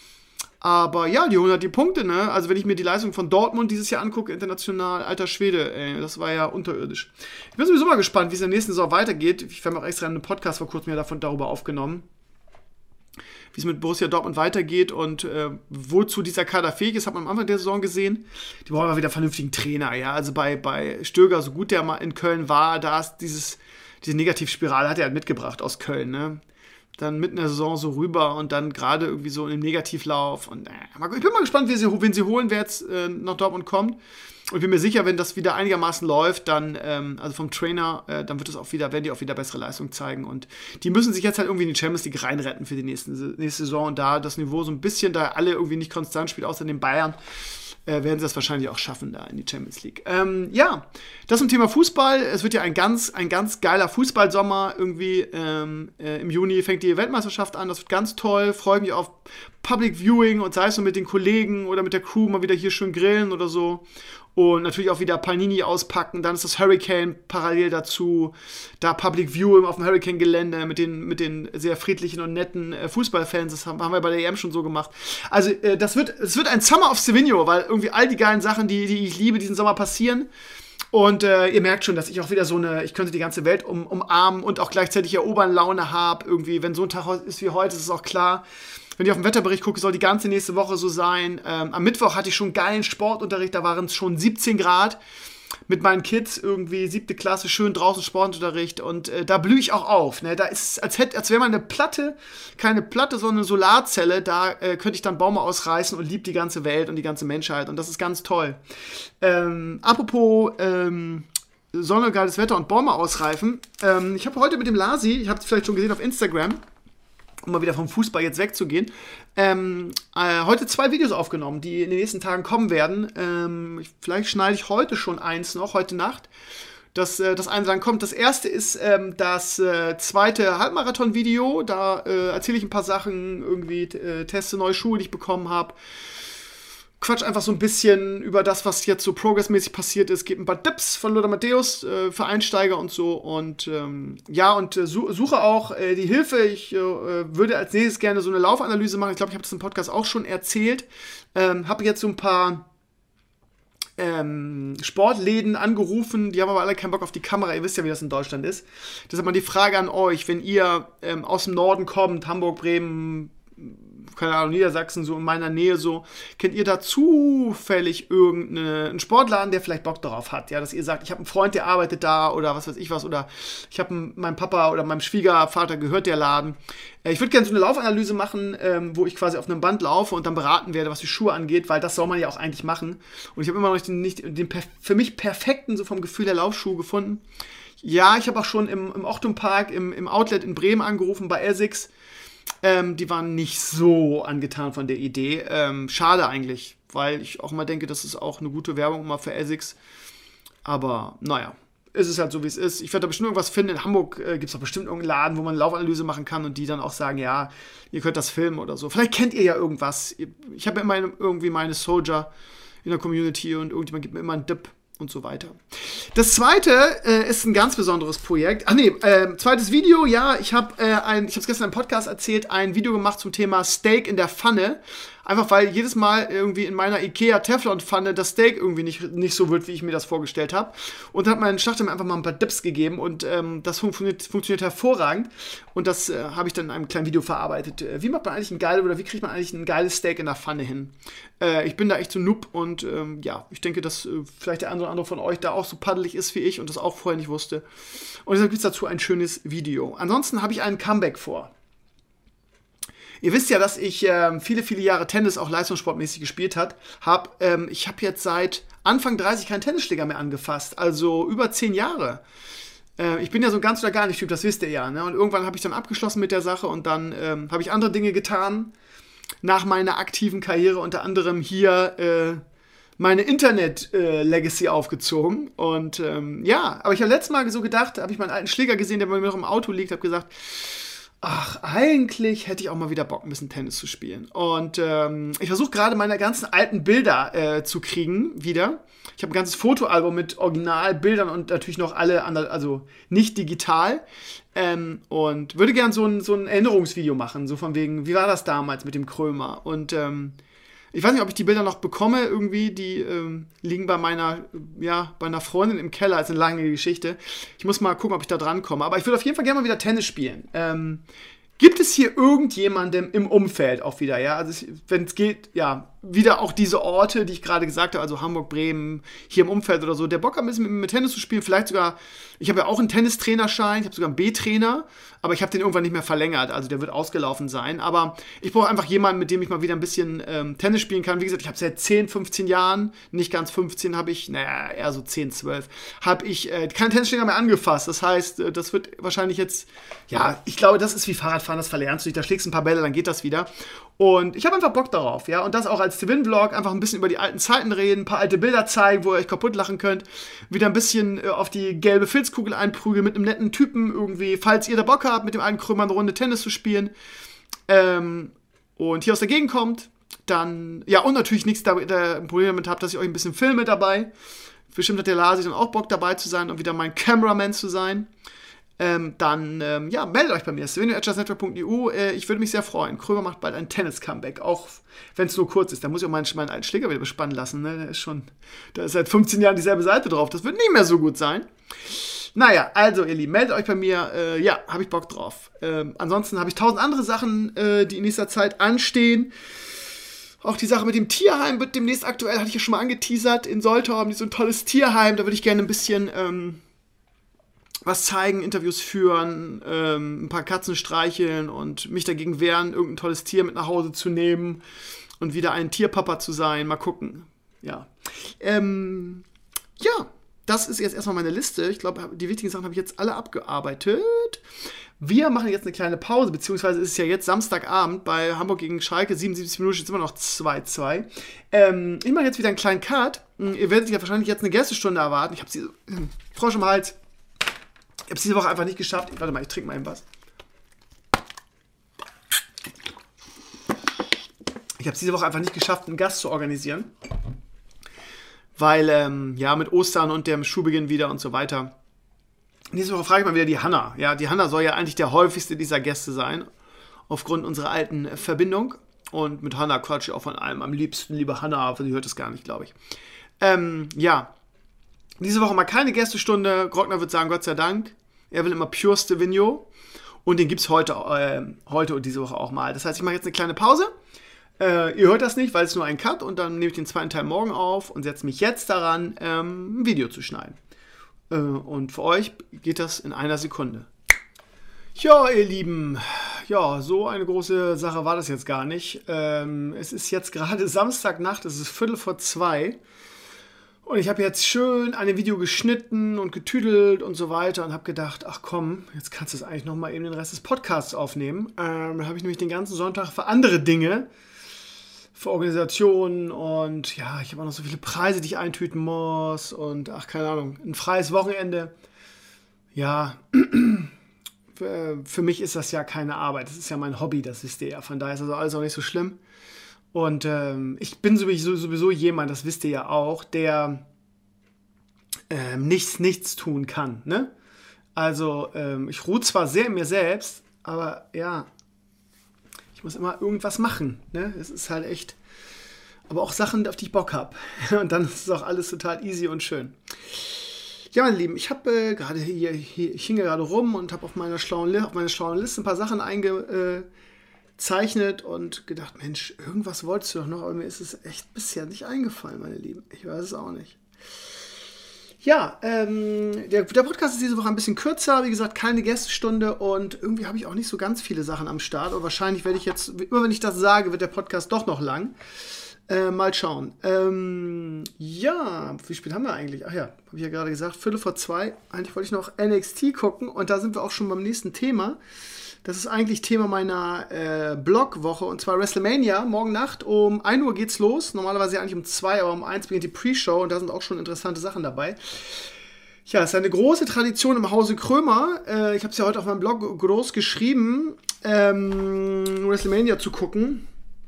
Aber ja, die holen halt die Punkte, ne? Also wenn ich mir die Leistung von Dortmund dieses Jahr angucke, international, alter Schwede, ey, das war ja unterirdisch. Ich bin sowieso mal gespannt, wie es in der nächsten Saison weitergeht. Ich habe auch extra einen Podcast vor kurzem ja davon darüber aufgenommen, wie es mit Borussia Dortmund weitergeht und äh, wozu dieser Kader fähig ist, hat man am Anfang der Saison gesehen. Die brauchen aber wieder vernünftigen Trainer, ja. Also bei, bei Stöger, so gut der mal in Köln war, da ist dieses, diese Negativspirale hat er halt mitgebracht aus Köln, ne? Dann mitten in der Saison so rüber und dann gerade irgendwie so im Negativlauf. Und äh, ich bin mal gespannt, wen sie, wen sie holen, wer jetzt äh, nach Dortmund kommt. Und ich bin mir sicher, wenn das wieder einigermaßen läuft, dann, ähm, also vom Trainer, äh, dann wird es auch wieder, werden die auch wieder bessere Leistung zeigen. Und die müssen sich jetzt halt irgendwie in die Champions League reinretten für die nächste, nächste Saison. Und da das Niveau so ein bisschen, da alle irgendwie nicht konstant spielt, außer den Bayern, Äh, werden sie das wahrscheinlich auch schaffen da in die Champions League. Ähm, ja, das zum Thema Fußball. Es wird ja ein ganz, ein ganz geiler Fußballsommer irgendwie. Ähm, äh, Im Juni fängt die Weltmeisterschaft an. Das wird ganz toll. Freue mich auf Public Viewing und sei es so mit den Kollegen oder mit der Crew mal wieder hier schön grillen oder so. Und natürlich auch wieder Panini auspacken. Dann ist das Hurricane parallel dazu. Da Public Viewing auf dem Hurricane-Gelände mit den, mit den sehr friedlichen und netten äh, Fußballfans. Das haben, haben wir bei der E M schon so gemacht. Also äh, das wird, es wird ein Summer of Sevigno, weil irgendwie all die geilen Sachen, die, die ich liebe, diesen Sommer passieren. Und äh, ihr merkt schon, dass ich auch wieder so eine, ich könnte die ganze Welt um, umarmen und auch gleichzeitig erobern Laune habe. Irgendwie, wenn so ein Tag ist wie heute, ist es auch klar. Wenn ich auf den Wetterbericht gucke, soll die ganze nächste Woche so sein. Ähm, am Mittwoch hatte ich schon geilen Sportunterricht, da waren es schon siebzehn Grad. Mit meinen Kids irgendwie siebte Klasse, schön draußen Sportunterricht. Und äh, da blühe ich auch auf. Ne? Da ist es, als, hätte, als wäre man eine Platte, keine Platte, sondern eine Solarzelle. Da äh, könnte ich dann Bäume ausreißen und liebe die ganze Welt und die ganze Menschheit. Und das ist ganz toll. Ähm, apropos ähm, Sonne, geiles Wetter und Bäume ausreifen. Ähm, ich habe heute mit dem Lasi, ich habe es vielleicht schon gesehen auf Instagram, um mal wieder vom Fußball jetzt wegzugehen, ähm, äh, heute zwei Videos aufgenommen, die in den nächsten Tagen kommen werden. Ähm, ich, vielleicht schneide ich heute schon eins noch, heute Nacht, dass äh, das eine dann kommt. Das erste ist ähm, das äh, zweite Halbmarathon-Video. Da äh, erzähle ich ein paar Sachen, irgendwie äh, teste neue Schuhe, die ich bekommen habe. quatsch einfach so ein bisschen über das, was jetzt so progressmäßig passiert ist. Gebe ein paar Tipps von Lothar Matthäus äh, für Einsteiger und so. Und ähm, ja, und äh, suche auch äh, die Hilfe. Ich äh, würde als nächstes gerne so eine Laufanalyse machen. Ich glaube, ich habe das im Podcast auch schon erzählt. Ähm, habe jetzt so ein paar Ähm, Sportläden angerufen, die haben aber alle keinen Bock auf die Kamera, ihr wisst ja, wie das in Deutschland ist. Deshalb mal die Frage an euch, wenn ihr ähm, aus dem Norden kommt, Hamburg, Bremen, keine Ahnung, Niedersachsen, so in meiner Nähe so, kennt ihr da zufällig irgendeinen Sportladen, der vielleicht Bock darauf hat, ja, dass ihr sagt, ich habe einen Freund, der arbeitet da oder was weiß ich was, oder ich habe meinem Papa oder meinem Schwiegervater gehört der Laden. Äh, ich würde gerne so eine Laufanalyse machen, ähm, wo ich quasi auf einem Band laufe und dann beraten werde, was die Schuhe angeht, weil das soll man ja auch eigentlich machen. Und ich habe immer noch nicht den, nicht, den für mich perfekten, so vom Gefühl der Laufschuhe gefunden. Ja, ich habe auch schon im, im Ochtum Park, im, im Outlet in Bremen angerufen, bei Essex. Ähm, die waren nicht so angetan von der Idee. Ähm, schade eigentlich, weil ich auch mal denke, das ist auch eine gute Werbung mal für Essex. Aber naja, ist es halt so, wie es ist. Ich werde da bestimmt irgendwas finden. In Hamburg äh, gibt es doch bestimmt irgendeinen Laden, wo man eine Laufanalyse machen kann und die dann auch sagen, ja, ihr könnt das filmen oder so. Vielleicht kennt ihr ja irgendwas. Ich habe ja immer irgendwie meine Soldier in der Community und irgendjemand gibt mir immer einen Dip und so weiter. Das zweite äh, ist ein ganz besonderes Projekt. Ach nee, äh, zweites Video, ja, ich habe äh, ein, ich habe es gestern im Podcast erzählt, ein Video gemacht zum Thema Steak in der Pfanne. Einfach weil jedes Mal irgendwie in meiner Ikea Teflon-Pfanne das Steak irgendwie nicht, nicht so wird, wie ich mir das vorgestellt habe. Und dann hat mein Schlachter mir einfach mal ein paar Dips gegeben und ähm, das funktioniert, funktioniert hervorragend. Und das äh, habe ich dann in einem kleinen Video verarbeitet. Äh, wie macht man eigentlich ein geiles oder wie kriegt man eigentlich ein geiles Steak in der Pfanne hin? Äh, ich bin da echt so Noob und ähm, ja, ich denke, dass äh, vielleicht der eine oder andere von euch da auch so paddelig ist wie ich und das auch vorher nicht wusste. Und deshalb gibt es dazu ein schönes Video. Ansonsten habe ich einen Comeback vor. Ihr wisst ja, dass ich äh, viele, viele Jahre Tennis auch leistungssportmäßig gespielt habe. Hab, ähm, ich habe jetzt seit Anfang dreißig keinen Tennisschläger mehr angefasst. Also über zehn Jahre. Äh, ich bin ja so ein ganz oder gar nicht Typ, das wisst ihr ja. Ne? Und irgendwann habe ich dann abgeschlossen mit der Sache und dann ähm, habe ich andere Dinge getan. Nach meiner aktiven Karriere unter anderem hier äh, meine Internet-Legacy äh, aufgezogen. Und ähm, ja, aber ich habe letztes Mal so gedacht, habe ich meinen alten Schläger gesehen, der bei mir noch im Auto liegt, habe gesagt, ach, eigentlich hätte ich auch mal wieder Bock, ein bisschen Tennis zu spielen. Und ähm, ich versuche gerade meine ganzen alten Bilder äh, zu kriegen wieder. Ich habe ein ganzes Fotoalbum mit Originalbildern und natürlich noch alle anderen, also nicht digital. Ähm, und würde gern so ein, so ein Erinnerungsvideo machen, so von wegen, wie war das damals mit dem Krömer? Und ähm, ich weiß nicht, ob ich die Bilder noch bekomme irgendwie, die ähm, liegen bei meiner, ja, bei einer Freundin im Keller, ist eine lange Geschichte. Ich muss mal gucken, ob ich da dran komme. Aber ich würde auf jeden Fall gerne mal wieder Tennis spielen. Ähm, gibt es hier irgendjemandem im Umfeld auch wieder, ja, also wenn es geht, ja, wieder auch diese Orte, die ich gerade gesagt habe, also Hamburg, Bremen, hier im Umfeld oder so, der Bock hat, ein bisschen mit, mit Tennis zu spielen, vielleicht sogar, ich habe ja auch einen Tennistrainerschein, ich habe sogar einen B-Trainer, aber ich habe den irgendwann nicht mehr verlängert, also der wird ausgelaufen sein, aber ich brauche einfach jemanden, mit dem ich mal wieder ein bisschen ähm, Tennis spielen kann. Wie gesagt, ich habe seit zehn, fünfzehn Jahren, nicht ganz fünfzehn, habe ich, naja, eher so zehn, zwölf, habe ich äh, keinen Tennisschläger mehr angefasst, das heißt, äh, das wird wahrscheinlich jetzt, ja, ich glaube, das ist wie Fahrradfahren, das verlernst du dich, da schlägst du ein paar Bälle, dann geht das wieder. Und ich habe einfach Bock darauf, ja, und das auch als Twin-Vlog, einfach ein bisschen über die alten Zeiten reden, ein paar alte Bilder zeigen, wo ihr euch kaputt lachen könnt, wieder ein bisschen äh, auf die gelbe Filzkugel einprügeln mit einem netten Typen irgendwie, falls ihr da Bock habt, mit dem alten Krömer eine Runde Tennis zu spielen, ähm, und hier aus der Gegend kommt, dann, ja, und natürlich nichts da, da ein Problem damit habt, dass ich euch ein bisschen filme dabei. Bestimmt hat der Lasi dann auch Bock dabei zu sein und wieder mein Cameraman zu sein. Ähm, dann, ähm, ja, meldet euch bei mir, svenio at jazznetwork punkt e u. Äh, ich würde mich sehr freuen. Krömer macht bald ein Tennis-Comeback, auch wenn es nur kurz ist. Da muss ich auch meinen, meinen alten Schläger wieder bespannen lassen. Ne? Der ist schon, da ist seit fünfzehn Jahren dieselbe Seite drauf. Das wird nicht mehr so gut sein. Naja, also ihr Lieben, meldet euch bei mir. Äh, ja, habe ich Bock drauf. Ähm, ansonsten habe ich tausend andere Sachen, äh, die in nächster Zeit anstehen. Auch die Sache mit dem Tierheim wird demnächst aktuell, hatte ich ja schon mal angeteasert. In Soltau haben die so ein tolles Tierheim. Da würde ich gerne ein bisschen ähm, was zeigen, Interviews führen, ähm, ein paar Katzen streicheln und mich dagegen wehren, irgendein tolles Tier mit nach Hause zu nehmen und wieder ein Tierpapa zu sein. Mal gucken. Ja. Ähm, ja, das ist jetzt erstmal meine Liste. Ich glaube, die wichtigen Sachen habe ich jetzt alle abgearbeitet. Wir machen jetzt eine kleine Pause, beziehungsweise ist es ja jetzt Samstagabend bei Hamburg gegen Schalke, siebenundsiebzig Minuten, jetzt immer noch zwei zwei. Ähm, ich mache jetzt wieder einen kleinen Cut. Ihr werdet ja wahrscheinlich jetzt eine Gästestunde erwarten. Ich habe sie, äh, Frosch im Hals. Ich habe es diese Woche einfach nicht geschafft. Warte mal, ich trinke mal eben was. Ich habe es diese Woche einfach nicht geschafft, einen Gast zu organisieren. Weil, ähm, ja, mit Ostern und dem Schulbeginn wieder und so weiter. Nächste Woche frage ich mal wieder die Hanna. Ja, die Hanna soll ja eigentlich der häufigste dieser Gäste sein. Aufgrund unserer alten Verbindung. Und mit Hanna quatsche ich auch von allem. Am liebsten, liebe Hanna, aber sie hört es gar nicht, glaube ich. Ähm, ja. Diese Woche mal keine Gästestunde. Grockner wird sagen, Gott sei Dank. Er will immer pureste Vigno. Und den gibt es heute, äh, heute und diese Woche auch mal. Das heißt, ich mache jetzt eine kleine Pause. Äh, ihr hört das nicht, weil es nur ein Cut. Und dann nehme ich den zweiten Teil morgen auf und setze mich jetzt daran, ähm, ein Video zu schneiden. Äh, und für euch geht das in einer Sekunde. Ja, ihr Lieben, ja, so eine große Sache war das jetzt gar nicht. Ähm, es ist jetzt gerade Samstagnacht, es ist Viertel vor zwei. Und ich habe jetzt schön an dem Video geschnitten und getüdelt und so weiter und habe gedacht, ach komm, jetzt kannst du es eigentlich nochmal eben den Rest des Podcasts aufnehmen. Ähm, dann habe ich nämlich den ganzen Sonntag für andere Dinge, für Organisationen und ja, ich habe auch noch so viele Preise, die ich eintüten muss und ach, keine Ahnung, ein freies Wochenende. Ja, für mich ist das ja keine Arbeit, das ist ja mein Hobby, das wisst ihr ja, von daher ist also alles auch nicht so schlimm. Und ähm, ich bin sowieso, sowieso jemand, das wisst ihr ja auch, der ähm, nichts, nichts tun kann, ne? Also ähm, ich ruhe zwar sehr in mir selbst, aber ja, ich muss immer irgendwas machen, ne? Es ist halt echt, aber auch Sachen, auf die ich Bock habe. Und dann ist es auch alles total easy und schön. Ja, meine Lieben, ich habe äh, gerade hier, hier, ich hing gerade rum und habe auf meiner schlauen, auf meiner schlauen Liste ein paar Sachen eingezeichnet und gedacht, Mensch, irgendwas wolltest du doch noch, aber mir ist es echt bisher nicht eingefallen, meine Lieben. Ich weiß es auch nicht. Ja, ähm, der, der Podcast ist diese Woche ein bisschen kürzer, wie gesagt, keine Gästestunde und irgendwie habe ich auch nicht so ganz viele Sachen am Start und wahrscheinlich werde ich jetzt, immer wenn ich das sage, wird der Podcast doch noch lang. Äh, mal schauen. Ähm, ja, wie spät haben wir eigentlich? Ach ja, habe ich ja gerade gesagt, Viertel vor zwei. Eigentlich wollte ich noch N X T gucken und da sind wir auch schon beim nächsten Thema. Das ist eigentlich Thema meiner äh, Blogwoche und zwar WrestleMania. Morgen Nacht um ein Uhr geht's los. Normalerweise eigentlich um zwei, aber um eins beginnt die Pre-Show und da sind auch schon interessante Sachen dabei. Ja, es ist eine große Tradition im Hause Krömer. Äh, ich habe es ja heute auf meinem Blog groß geschrieben, ähm, WrestleMania zu gucken.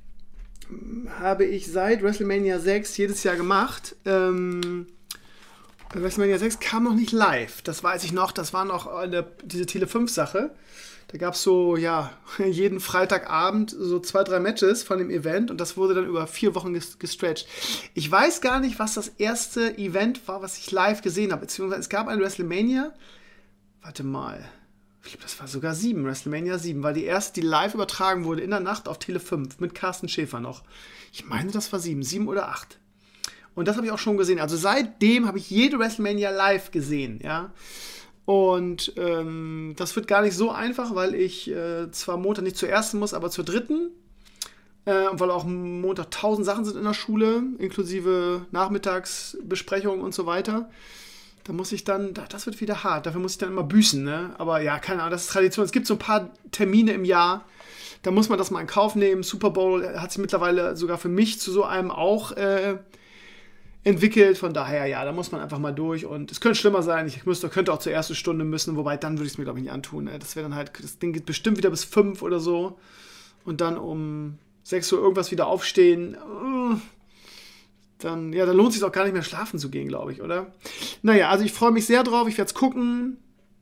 Habe ich seit WrestleMania sechs jedes Jahr gemacht. Ähm, WrestleMania sechs kam noch nicht live, das weiß ich noch. Das war noch eine, diese Tele fünf Sache. Da gab es so, ja, jeden Freitagabend so zwei, drei Matches von dem Event und das wurde dann über vier Wochen gestretcht. Ich weiß gar nicht, was das erste Event war, was ich live gesehen habe. Beziehungsweise es gab ein WrestleMania, warte mal, ich glaube, das war sogar sieben, WrestleMania sieben, weil die erste, die live übertragen wurde in der Nacht auf Tele fünf mit Carsten Schäfer noch. Ich meine, das war sieben, sieben oder acht. Und das habe ich auch schon gesehen. Also seitdem habe ich jede WrestleMania live gesehen, ja. Und ähm, das wird gar nicht so einfach, weil ich äh, zwar Montag nicht zur ersten muss, aber zur dritten. Äh, weil auch Montag tausend Sachen sind in der Schule, inklusive Nachmittagsbesprechungen und so weiter. Da muss ich dann, das wird wieder hart, dafür muss ich dann immer büßen, ne? Aber ja, keine Ahnung, das ist Tradition. Es gibt so ein paar Termine im Jahr, da muss man das mal in Kauf nehmen. Super Bowl hat sich mittlerweile sogar für mich zu so einem auch äh, entwickelt. Von daher, ja, da muss man einfach mal durch. Und es könnte schlimmer sein, ich müsste, könnte auch zur ersten Stunde müssen, wobei dann würde ich es mir, glaube ich, nicht antun. Ne? Das wäre dann halt, das Ding geht bestimmt wieder bis fünf oder so. Und dann um sechs Uhr irgendwas wieder aufstehen. Uh, Dann, ja, dann lohnt es sich auch gar nicht mehr schlafen zu gehen, glaube ich, oder? Naja, also ich freue mich sehr drauf, ich werde es gucken.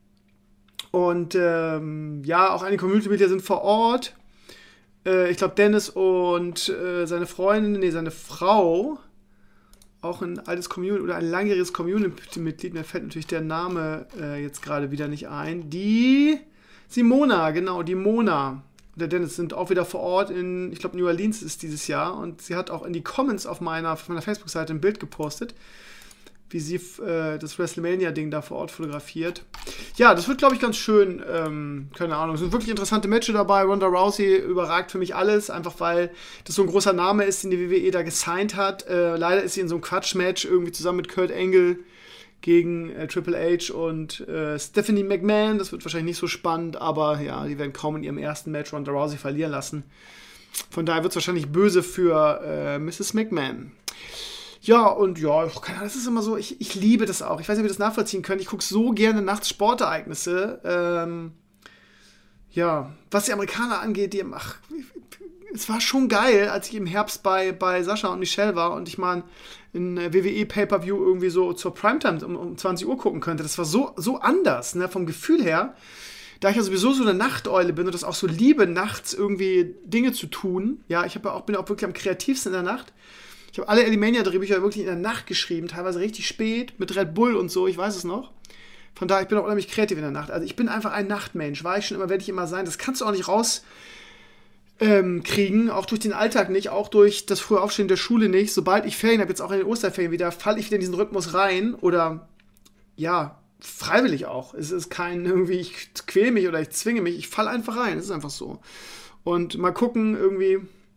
Und ähm, ja, auch einige Community-Mitglieder sind vor Ort. Äh, ich glaube, Dennis und äh, seine Freundin, nee, seine Frau, auch ein altes Community oder ein langjähriges Community-Mitglied, mir fällt natürlich der Name äh, jetzt gerade wieder nicht ein. Die Simona, genau, die Mona. Der Dennis sind auch wieder vor Ort in, ich glaube, New Orleans ist dieses Jahr und sie hat auch in die Comments auf meiner, auf meiner Facebook-Seite ein Bild gepostet, wie sie äh, das WrestleMania-Ding da vor Ort fotografiert. Ja, das wird, glaube ich, ganz schön, ähm, keine Ahnung, es sind wirklich interessante Matches dabei. Ronda Rousey überragt für mich alles, einfach weil das so ein großer Name ist, den die W W E da gesigned hat. Äh, leider ist sie in so einem Quatsch-Match irgendwie zusammen mit Kurt Angle gegen äh, Triple H und äh, Stephanie McMahon. Das wird wahrscheinlich nicht so spannend, aber ja, die werden kaum in ihrem ersten Match Ronda Rousey verlieren lassen. Von daher wird es wahrscheinlich böse für äh, Misses McMahon. Ja, und ja, keine Ahnung, das ist immer so, ich, ich liebe das auch. Ich weiß nicht, ob ihr das nachvollziehen könnt. Ich gucke so gerne nachts Sportereignisse. Ähm, ja, was die Amerikaner angeht, die, ach, es war schon geil, als ich im Herbst bei, bei Sascha und Michelle war und ich mal in W W E Pay-Per-View irgendwie so zur Primetime um, um zwanzig Uhr gucken könnte. Das war so, so anders, ne, vom Gefühl her. Da ich ja sowieso so eine Nachteule bin und das auch so liebe, nachts irgendwie Dinge zu tun. Ja, ich hab ja auch, bin auch wirklich am kreativsten in der Nacht. Ich habe alle Elimania-Drehbücher wirklich in der Nacht geschrieben, teilweise richtig spät, mit Red Bull und so, ich weiß es noch. Von daher, ich bin auch unheimlich kreativ in der Nacht. Also ich bin einfach ein Nachtmensch, war ich schon immer, werde ich immer sein. Das kannst du auch nicht raus ähm, kriegen, auch durch den Alltag nicht, auch durch das frühe Aufstehen der Schule nicht. Sobald ich Ferien habe, jetzt auch in den Osterferien wieder, falle ich wieder in diesen Rhythmus rein oder, ja, freiwillig auch. Es ist kein irgendwie, ich quäle mich oder ich zwinge mich, ich falle einfach rein, es ist einfach so. Und mal gucken irgendwie,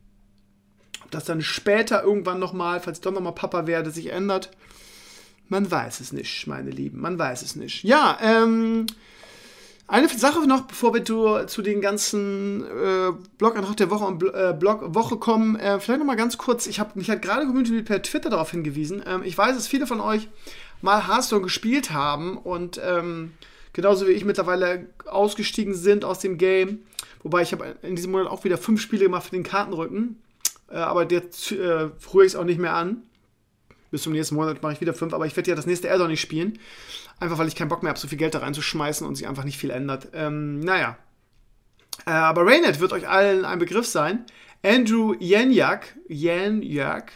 ob das dann später irgendwann nochmal, falls ich doch nochmal Papa werde, sich ändert. Man weiß es nicht, meine Lieben, man weiß es nicht. Ja, ähm, eine Sache noch, bevor wir zu, zu den ganzen äh, Blog-Antrag der Woche und äh, Blog-Woche kommen, äh, vielleicht nochmal ganz kurz, ich habe mich halt gerade Community per Twitter darauf hingewiesen, ähm, ich weiß, dass viele von euch mal Hearthstone gespielt haben und ähm, genauso wie ich mittlerweile ausgestiegen sind aus dem Game, wobei ich habe in diesem Monat auch wieder fünf Spiele gemacht für den Kartenrücken, äh, aber jetzt äh, rühre ich es auch nicht mehr an. Bis zum nächsten Monat mache ich wieder fünf, aber ich werde ja das nächste Add-on nicht spielen. Einfach, weil ich keinen Bock mehr habe, so viel Geld da reinzuschmeißen und sich einfach nicht viel ändert. Ähm, naja. Äh, aber Raynet wird euch allen ein Begriff sein. Andrew Janjak, Janjak,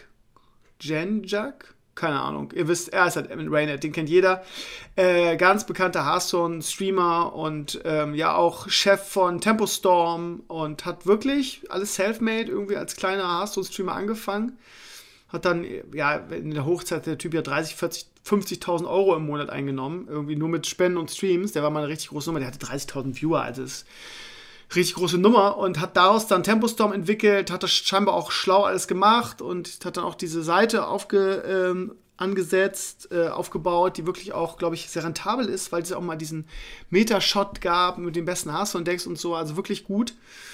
Janjak, keine Ahnung. Ihr wisst, er ist halt Raynet, den kennt jeder. Äh, ganz bekannter Hearthstone-Streamer und ähm, ja auch Chef von Tempo Storm und hat wirklich alles self-made irgendwie als kleiner Hearthstone-Streamer angefangen. Hat dann, ja, in der Hochzeit der Typ ja dreißig, vierzig, fünfzigtausend Euro im Monat eingenommen. Irgendwie nur mit Spenden und Streams. Der war mal eine richtig große Nummer. Der hatte dreißigtausend Viewer, also das ist eine richtig große Nummer. Und hat daraus dann Tempo Storm entwickelt, hat das scheinbar auch schlau alles gemacht und hat dann auch diese Seite aufge, ähm, angesetzt, äh, aufgebaut, die wirklich auch, glaube ich, sehr rentabel ist, weil es ja auch mal diesen Meta-Shot gab mit den besten Hearthstone-Decks und so. Also wirklich gut.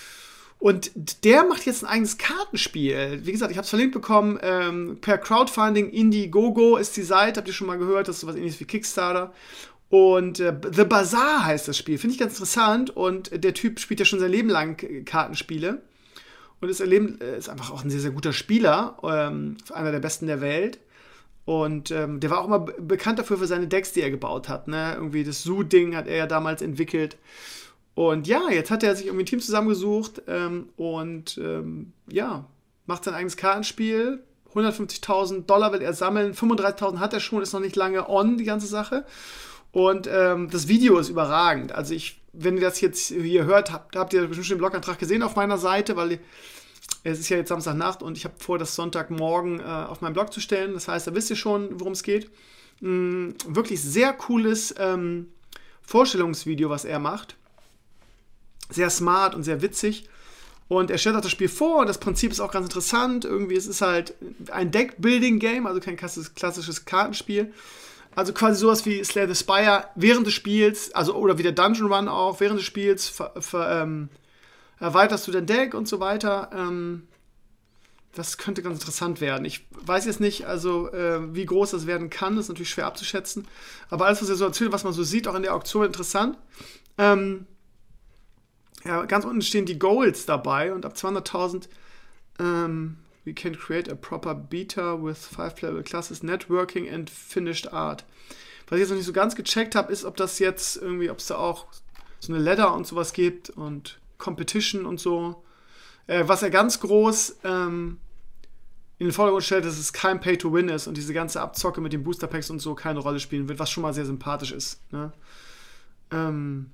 Und der macht jetzt ein eigenes Kartenspiel. Wie gesagt, ich habe es verlinkt bekommen, ähm, per Crowdfunding. Indiegogo ist die Seite, habt ihr schon mal gehört, das ist sowas ähnliches wie Kickstarter. Und äh, The Bazaar heißt das Spiel, finde ich ganz interessant. Und der Typ spielt ja schon sein Leben lang Kartenspiele. Und ist, Leben, ist einfach auch ein sehr, sehr guter Spieler, ähm, einer der besten der Welt. Und ähm, der war auch immer be- bekannt dafür für seine Decks, die er gebaut hat. Ne? Irgendwie das Zoo-Ding hat er ja damals entwickelt. Und ja, jetzt hat er sich irgendwie ein Team zusammengesucht ähm, und ähm, ja, macht sein eigenes Kartenspiel. hundertfünfzigtausend Dollar will er sammeln, fünfunddreißigtausend hat er schon, ist noch nicht lange on, die ganze Sache. Und ähm, das Video ist überragend. Also ich, wenn ihr das jetzt hier hört, habt, habt ihr bestimmt den Blogantrag gesehen auf meiner Seite, weil es ist ja jetzt Samstagnacht und ich habe vor, das Sonntagmorgen äh, auf meinen Blog zu stellen. Das heißt, da wisst ihr schon, worum es geht. Mm, wirklich sehr cooles ähm, Vorstellungsvideo, was er macht. Sehr smart und sehr witzig. Und er stellt auch das Spiel vor und das Prinzip ist auch ganz interessant. Irgendwie, es ist halt ein Deck-Building-Game, also kein klassisches Kartenspiel. Also quasi sowas wie Slay the Spire während des Spiels, also oder wie der Dungeon Run auch, während des Spiels ver, ver, ähm, erweiterst du dein Deck und so weiter. Ähm, das könnte ganz interessant werden. Ich weiß jetzt nicht, also äh, wie groß das werden kann, das ist natürlich schwer abzuschätzen. Aber alles, was er so erzählt, was man so sieht, auch in der Auktion, interessant. Ähm, Ja, ganz unten stehen die Goals dabei und ab zweihunderttausend um, we can create a proper beta with five playable classes, networking and finished art. Was ich jetzt noch nicht so ganz gecheckt habe, ist, ob das jetzt irgendwie, ob es da auch so eine Ladder und sowas gibt und Competition und so. Äh, was er ganz groß ähm, in den Vordergrund stellt, dass es kein Pay-to-Win ist und diese ganze Abzocke mit den Booster-Packs und so keine Rolle spielen wird, was schon mal sehr sympathisch ist. Ne? Ähm,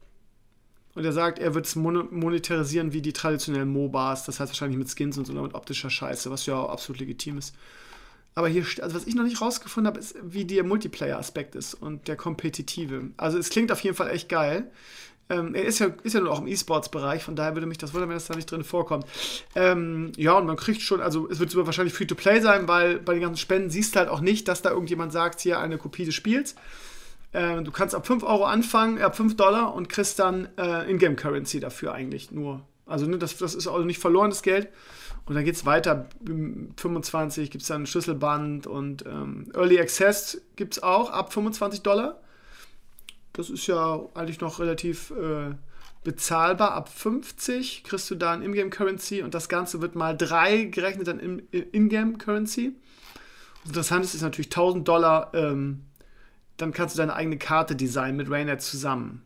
Und er sagt, er wird es mon- monetarisieren wie die traditionellen MOBAs, das heißt wahrscheinlich mit Skins und so, mit optischer Scheiße, was ja auch absolut legitim ist. Aber hier, also was ich noch nicht rausgefunden habe, ist, wie der Multiplayer-Aspekt ist und der kompetitive. Also es klingt auf jeden Fall echt geil. Ähm, er ist ja, ist ja nur auch im E-Sports-Bereich, von daher würde mich das wundern, wenn das da nicht drin vorkommt. Ähm, ja, und man kriegt schon, also es wird sogar wahrscheinlich Free-to-Play sein, weil bei den ganzen Spenden siehst du halt auch nicht, dass da irgendjemand sagt, hier eine Kopie des Spiels. Du kannst ab fünf Euro anfangen, ab fünf Dollar und kriegst dann äh, Ingame-Currency dafür eigentlich nur. Also ne, das, das ist also nicht verlorenes Geld. Und dann geht es weiter. fünfundzwanzig gibt es dann ein Schlüsselband und ähm, Early Access gibt es auch ab fünfundzwanzig Dollar. Das ist ja eigentlich noch relativ äh, bezahlbar. Ab fünfzig kriegst du dann Ingame-Currency und das Ganze wird mal drei gerechnet dann in Ingame-Currency. Interessant ist, ist natürlich tausend Dollar, ähm, dann kannst du deine eigene Karte designen mit Raynet zusammen.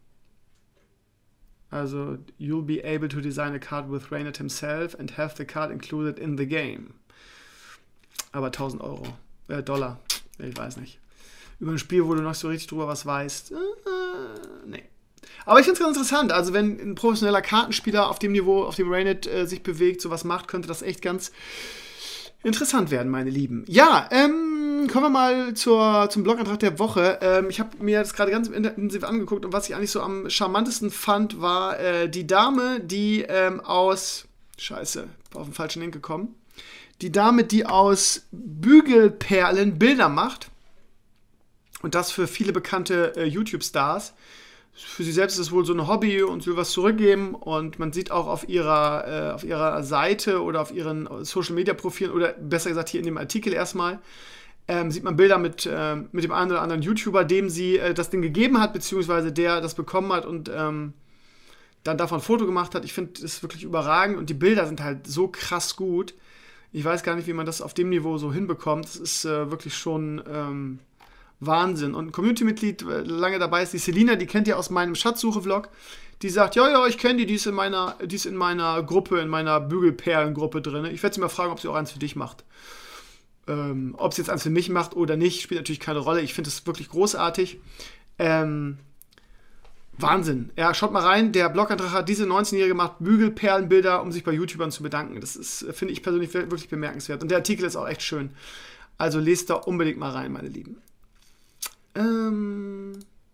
Also, you'll be able to design a card with Raynet himself and have the card included in the game. Aber tausend Euro, äh, Dollar, ich weiß nicht. Über ein Spiel, wo du noch so richtig drüber was weißt, äh, nee. Aber ich finde es ganz interessant, also wenn ein professioneller Kartenspieler auf dem Niveau, auf dem Raynet äh, sich bewegt, sowas macht, könnte das echt ganz interessant werden, meine Lieben. Ja, ähm, kommen wir mal zur, zum Blogantrag der Woche. Ähm, ich habe mir das gerade ganz intensiv angeguckt und was ich eigentlich so am charmantesten fand, war äh, die Dame, die ähm, aus, scheiße, auf den falschen Link gekommen, die Dame, die aus Bügelperlen Bilder macht und das für viele bekannte äh, YouTube-Stars. Für sie selbst ist es wohl so ein Hobby und sie will was zurückgeben und man sieht auch auf ihrer, äh, auf ihrer Seite oder auf ihren Social-Media-Profilen oder besser gesagt hier in dem Artikel erstmal, ähm, sieht man Bilder mit, äh, mit dem einen oder anderen YouTuber, dem sie äh, das Ding gegeben hat, beziehungsweise der das bekommen hat und ähm, dann davon ein Foto gemacht hat. Ich finde das wirklich überragend und die Bilder sind halt so krass gut. Ich weiß gar nicht, wie man das auf dem Niveau so hinbekommt. Das ist äh, wirklich schon ähm, Wahnsinn. Und ein Community-Mitglied, äh, lange dabei ist, die Selina, die kennt ihr aus meinem Schatzsuche-Vlog. Die sagt, ja, ja, ich kenne die, die ist in meiner, die ist in meiner Gruppe, in meiner Bügelperlen-Gruppe drin. Ich werde sie mal fragen, ob sie auch eins für dich macht. Ähm, ob sie jetzt eins für mich macht oder nicht, spielt natürlich keine Rolle. Ich finde das wirklich großartig. Ähm, Wahnsinn. Ja, schaut mal rein. Der Blogantrag hat diese neunzehnjährige gemacht, Bügelperlenbilder, um sich bei YouTubern zu bedanken. Das ist, finde ich persönlich wirklich bemerkenswert. Und der Artikel ist auch echt schön. Also lest da unbedingt mal rein, meine Lieben. Ähm...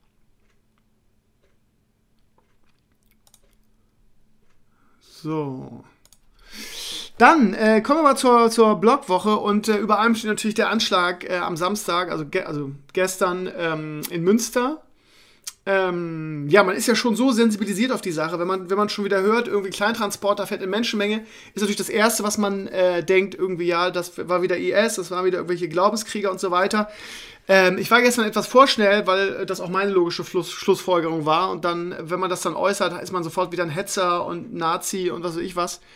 So. Dann äh, kommen wir mal zur, zur Blogwoche und äh, über allem steht natürlich der Anschlag äh, am Samstag, also, ge- also gestern ähm, in Münster. Ähm, ja, man ist ja schon so sensibilisiert auf die Sache, wenn man, wenn man schon wieder hört, irgendwie Kleintransporter fährt in Menschenmenge, ist natürlich das Erste, was man äh, denkt, irgendwie, ja, das war wieder I S, das waren wieder irgendwelche Glaubenskrieger und so weiter. Ähm, ich war gestern etwas vorschnell, weil das auch meine logische Schluss, Schlussfolgerung war und dann, wenn man das dann äußert, ist man sofort wieder ein Hetzer und Nazi und was weiß ich was.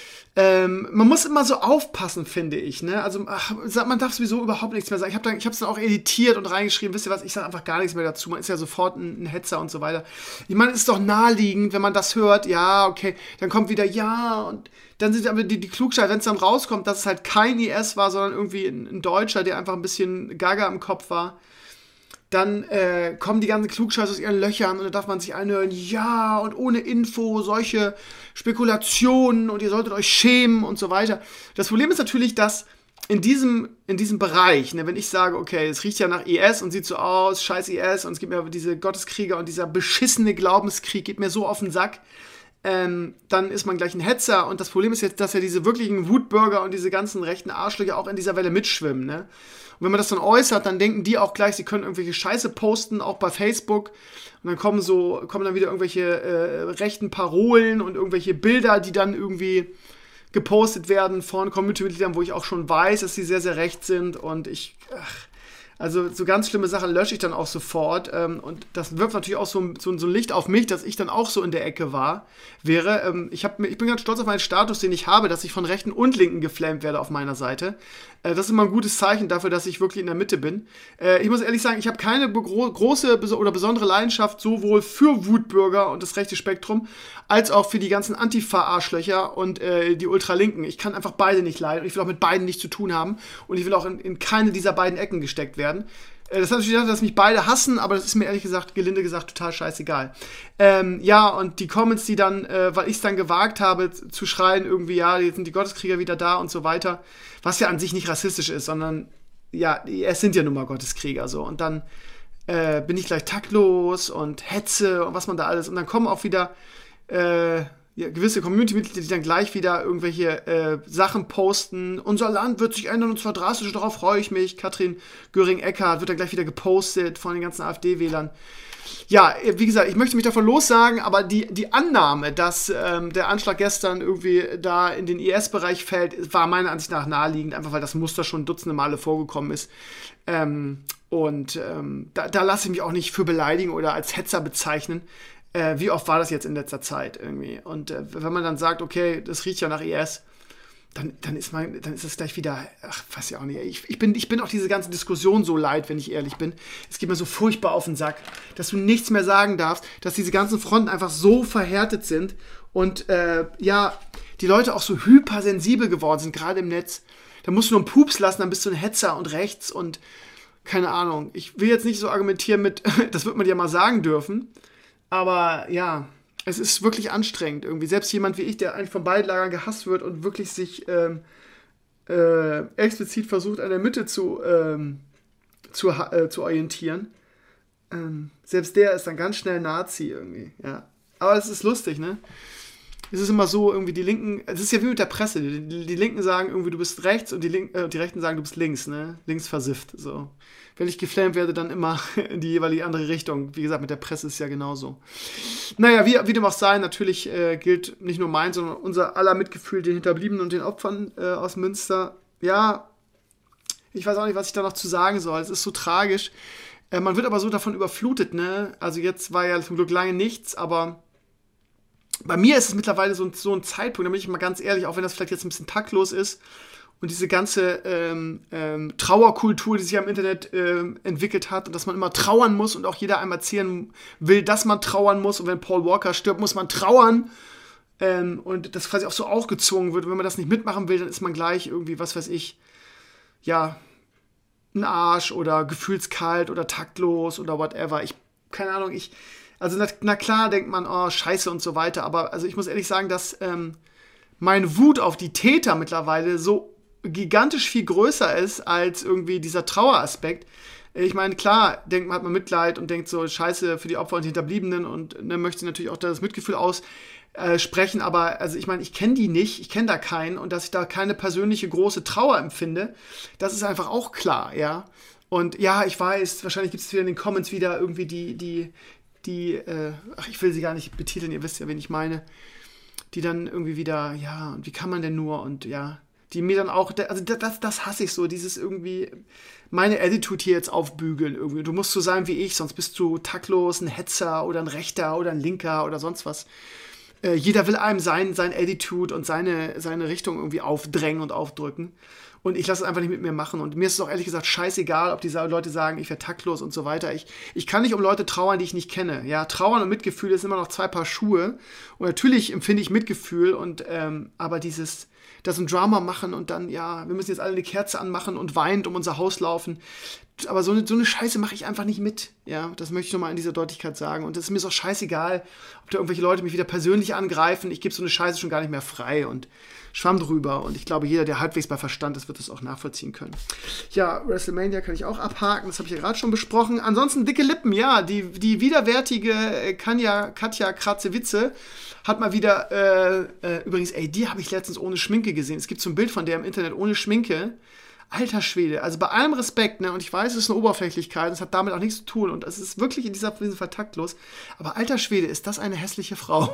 Ähm, man muss immer so aufpassen, finde ich, ne? Also, ach, man darf sowieso überhaupt nichts mehr sagen. Ich habe dann, ich habe es dann auch editiert und reingeschrieben. Wisst ihr was? Ich sage einfach gar nichts mehr dazu. Man ist ja sofort ein, ein Hetzer und so weiter. Ich meine, es ist doch naheliegend, wenn man das hört. Ja, okay, dann kommt wieder ja und dann sind aber die, die Klugscheißer, wenn es dann rauskommt, dass es halt kein I S war, sondern irgendwie ein, ein Deutscher, der einfach ein bisschen gaga im Kopf war. Dann äh, kommen die ganzen Klugscheißer aus ihren Löchern und dann darf man sich anhören, ja, und ohne Info, solche Spekulationen und ihr solltet euch schämen und so weiter. Das Problem ist natürlich, dass in diesem, in diesem Bereich, ne, wenn ich sage, okay, es riecht ja nach I S und sieht so aus, scheiß I S und es gibt mir diese Gotteskrieger und dieser beschissene Glaubenskrieg geht mir so auf den Sack, ähm, dann ist man gleich ein Hetzer und das Problem ist jetzt, dass ja diese wirklichen Wutbürger und diese ganzen rechten Arschlöcher auch in dieser Welle mitschwimmen, ne? Und wenn man das dann äußert, dann denken die auch gleich, sie können irgendwelche Scheiße posten, auch bei Facebook. Und dann kommen so, kommen dann wieder irgendwelche äh, rechten Parolen und irgendwelche Bilder, die dann irgendwie gepostet werden von Community-Mitgliedern, wo ich auch schon weiß, dass sie sehr, sehr recht sind. Und ich, ach, also so ganz schlimme Sachen lösche ich dann auch sofort. Ähm, und das wirft natürlich auch so, so, so ein Licht auf mich, dass ich dann auch so in der Ecke war, wäre. Ähm, ich, hab, ich bin ganz stolz auf meinen Status, den ich habe, dass ich von Rechten und Linken geflammt werde auf meiner Seite. Äh, das ist immer ein gutes Zeichen dafür, dass ich wirklich in der Mitte bin. Äh, ich muss ehrlich sagen, ich habe keine begro- große bes- oder besondere Leidenschaft sowohl für Wutbürger und das rechte Spektrum, als auch für die ganzen Antifa-Arschlöcher und äh, die Ultralinken. Ich kann einfach beide nicht leiden und ich will auch mit beiden nichts zu tun haben und ich will auch in, in keine dieser beiden Ecken gesteckt werden. Äh, das hat natürlich gedacht, dass mich beide hassen, aber das ist mir ehrlich gesagt, gelinde gesagt, total scheißegal. Ähm, ja, und die Comments, die dann, äh, weil ich es dann gewagt habe, zu schreien, irgendwie, ja, jetzt sind die Gotteskrieger wieder da und so weiter, was ja an sich nicht rassistisch ist, sondern, ja, es sind ja nun mal Gotteskrieger, so. Und dann äh, bin ich gleich taktlos und hetze und was man da alles, und dann kommen auch wieder äh, ja, gewisse Community-Mitglieder, die dann gleich wieder irgendwelche äh, Sachen posten. Unser Land wird sich ändern und zwar drastisch, darauf freue ich mich. Katrin Göring-Eckardt wird dann gleich wieder gepostet von den ganzen AfD-Wählern. Ja, wie gesagt, ich möchte mich davon lossagen, aber die, die Annahme, dass ähm, der Anschlag gestern irgendwie da in den I S-Bereich fällt, war meiner Ansicht nach naheliegend, einfach weil das Muster schon dutzende Male vorgekommen ist. Ähm, und ähm, da, da lasse ich mich auch nicht für beleidigen oder als Hetzer bezeichnen. äh, wie oft war das jetzt in letzter Zeit irgendwie? Und äh, wenn man dann sagt, okay, das riecht ja nach I S, dann, dann ist man, dann ist es gleich wieder, ach, weiß ich auch nicht. Ich, ich, bin, ich bin auch diese ganze Diskussion so leid, wenn ich ehrlich bin. Es geht mir so furchtbar auf den Sack, dass du nichts mehr sagen darfst, dass diese ganzen Fronten einfach so verhärtet sind und äh, ja, die Leute auch so hypersensibel geworden sind, gerade im Netz. Da musst du nur einen Pups lassen, dann bist du ein Hetzer und rechts und keine Ahnung. Ich will jetzt nicht so argumentieren mit, das wird man dir mal sagen dürfen, aber ja, es ist wirklich anstrengend irgendwie. Selbst jemand wie ich, der eigentlich von beiden Lagern gehasst wird und wirklich sich ähm, äh, explizit versucht, an der Mitte zu, ähm, zu, äh, zu orientieren, ähm, selbst der ist dann ganz schnell Nazi irgendwie, ja. Aber es ist lustig, ne? Es ist immer so, irgendwie die Linken, es ist ja wie mit der Presse, die, die Linken sagen irgendwie, du bist rechts und die, Link, äh, die Rechten sagen, du bist links, ne? Links versifft, so. Wenn ich geflamed werde, dann immer in die jeweilige andere Richtung. Wie gesagt, mit der Presse ist es ja genauso. Naja, wie, wie dem auch sei, natürlich äh, gilt nicht nur mein, sondern unser aller Mitgefühl den Hinterbliebenen und den Opfern äh, aus Münster. Ja, ich weiß auch nicht, was ich da noch zu sagen soll. Es ist so tragisch. Äh, man wird aber so davon überflutet, ne? Also jetzt war ja zum Glück lange nichts, aber bei mir ist es mittlerweile so ein, so ein Zeitpunkt, da bin ich mal ganz ehrlich, auch wenn das vielleicht jetzt ein bisschen taktlos ist, und diese ganze ähm, ähm, Trauerkultur, die sich im Internet ähm, entwickelt hat und dass man immer trauern muss und auch jeder einem erzählen will, dass man trauern muss und wenn Paul Walker stirbt, muss man trauern ähm, und das quasi auch so aufgezwungen wird und wenn man das nicht mitmachen will, dann ist man gleich irgendwie, was weiß ich, ja, ein Arsch oder gefühlskalt oder taktlos oder whatever. Ich, keine Ahnung, ich, also na, na klar denkt man, oh, scheiße und so weiter, aber also ich muss ehrlich sagen, dass ähm, meine Wut auf die Täter mittlerweile so gigantisch viel größer ist als irgendwie dieser Traueraspekt. Ich meine, klar, denkt man, hat man Mitleid und denkt so, scheiße für die Opfer und die Hinterbliebenen und ne, möchte natürlich auch das Mitgefühl aussprechen, äh, aber also ich meine, ich kenne die nicht, ich kenne da keinen und dass ich da keine persönliche große Trauer empfinde, das ist einfach auch klar, ja. Und ja, ich weiß, wahrscheinlich gibt es wieder in den Comments wieder irgendwie die, die, die, äh, ach, ich will sie gar nicht betiteln, ihr wisst ja, wen ich meine, die dann irgendwie wieder, ja, und wie kann man denn nur und ja, die mir dann auch, also das, das hasse ich so, dieses irgendwie, meine Attitude hier jetzt aufbügeln irgendwie. Du musst so sein wie ich, sonst bist du taktlos, ein Hetzer oder ein Rechter oder ein Linker oder sonst was. Äh, jeder will einem sein, sein Attitude und seine, seine Richtung irgendwie aufdrängen und aufdrücken. Und ich lasse es einfach nicht mit mir machen. Und mir ist es auch ehrlich gesagt scheißegal, ob diese Leute sagen, ich wäre taktlos und so weiter. Ich, ich kann nicht um Leute trauern, die ich nicht kenne. Ja, Trauern und Mitgefühl ist immer noch zwei Paar Schuhe. Und natürlich empfinde ich Mitgefühl, und ähm, aber dieses das ein Drama machen und dann, ja, wir müssen jetzt alle eine Kerze anmachen und weinend um unser Haus laufen. Aber so eine, so eine Scheiße mache ich einfach nicht mit. Ja, das möchte ich nochmal in dieser Deutlichkeit sagen. Und es ist mir so scheißegal, ob da irgendwelche Leute mich wieder persönlich angreifen. Ich gebe so eine Scheiße schon gar nicht mehr frei und schwamm drüber. Und ich glaube, jeder, der halbwegs bei Verstand ist, wird das auch nachvollziehen können. Ja, WrestleMania kann ich auch abhaken. Das habe ich ja gerade schon besprochen. Ansonsten dicke Lippen, ja. Die, die widerwärtige Kanja, Katja Kratzewitze hat mal wieder, äh, äh, übrigens, ey, die habe ich letztens ohne Schminke gesehen. Es gibt so ein Bild von der im Internet ohne Schminke. Alter Schwede, also bei allem Respekt, ne, und ich weiß, es ist eine Oberflächlichkeit, es hat damit auch nichts zu tun und es ist wirklich in dieser Fall taktlos, aber alter Schwede, ist das eine hässliche Frau.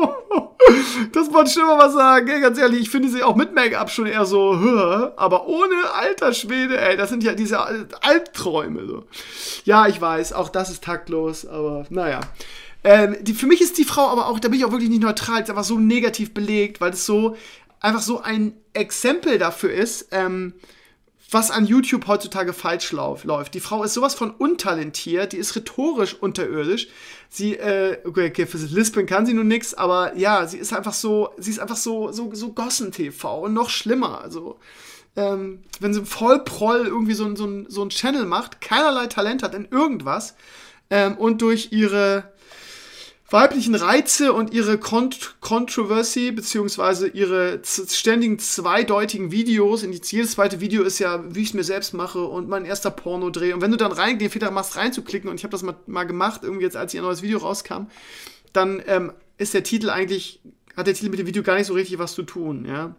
Das wollte ich schon mal was sagen, ey, ganz ehrlich, ich finde sie auch mit Make-up schon eher so, aber ohne alter Schwede, ey, das sind ja diese Albträume, so. Ja, ich weiß, auch das ist taktlos, aber naja. Ähm, die, für mich ist die Frau aber auch, da bin ich auch wirklich nicht neutral, ist einfach so negativ belegt, weil es so, einfach so ein Exempel dafür ist, ähm, was an YouTube heutzutage falsch lauf, läuft. Die Frau ist sowas von untalentiert, die ist rhetorisch unterirdisch. Sie, äh, okay, okay, für Lispeln kann sie nun nix, aber ja, sie ist einfach so, sie ist einfach so, so, so Gossen-T V und noch schlimmer. Also, ähm, wenn sie voll Proll irgendwie so, so, so ein Channel macht, keinerlei Talent hat in irgendwas, ähm, und durch ihre weiblichen Reize und ihre Kont- Controversy, beziehungsweise ihre z- ständigen zweideutigen Videos, und jedes zweite Video ist ja, wie ich es mir selbst mache und mein erster Pornodreh, und wenn du dann rein, den Fehler machst, reinzuklicken, und ich habe das mal, mal gemacht, irgendwie jetzt, als ihr neues Video rauskam, dann ähm, ist der Titel eigentlich, hat der Titel mit dem Video gar nicht so richtig was zu tun, ja.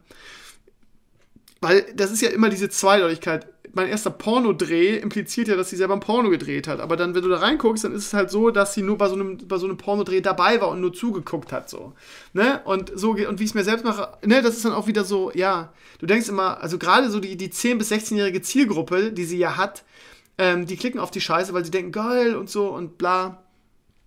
Weil das ist ja immer diese Zweideutigkeit. Mein erster Pornodreh impliziert ja, dass sie selber ein Porno gedreht hat. Aber dann, wenn du da reinguckst, dann ist es halt so, dass sie nur bei so einem, bei so einem Pornodreh dabei war und nur zugeguckt hat, so. Ne? Und so, und wie ich es mir selbst mache, ne, das ist dann auch wieder so, ja, du denkst immer, also gerade so die, die zehn- bis sechzehnjährige Zielgruppe, die sie ja hat, ähm, die klicken auf die Scheiße, weil sie denken, geil und so und bla.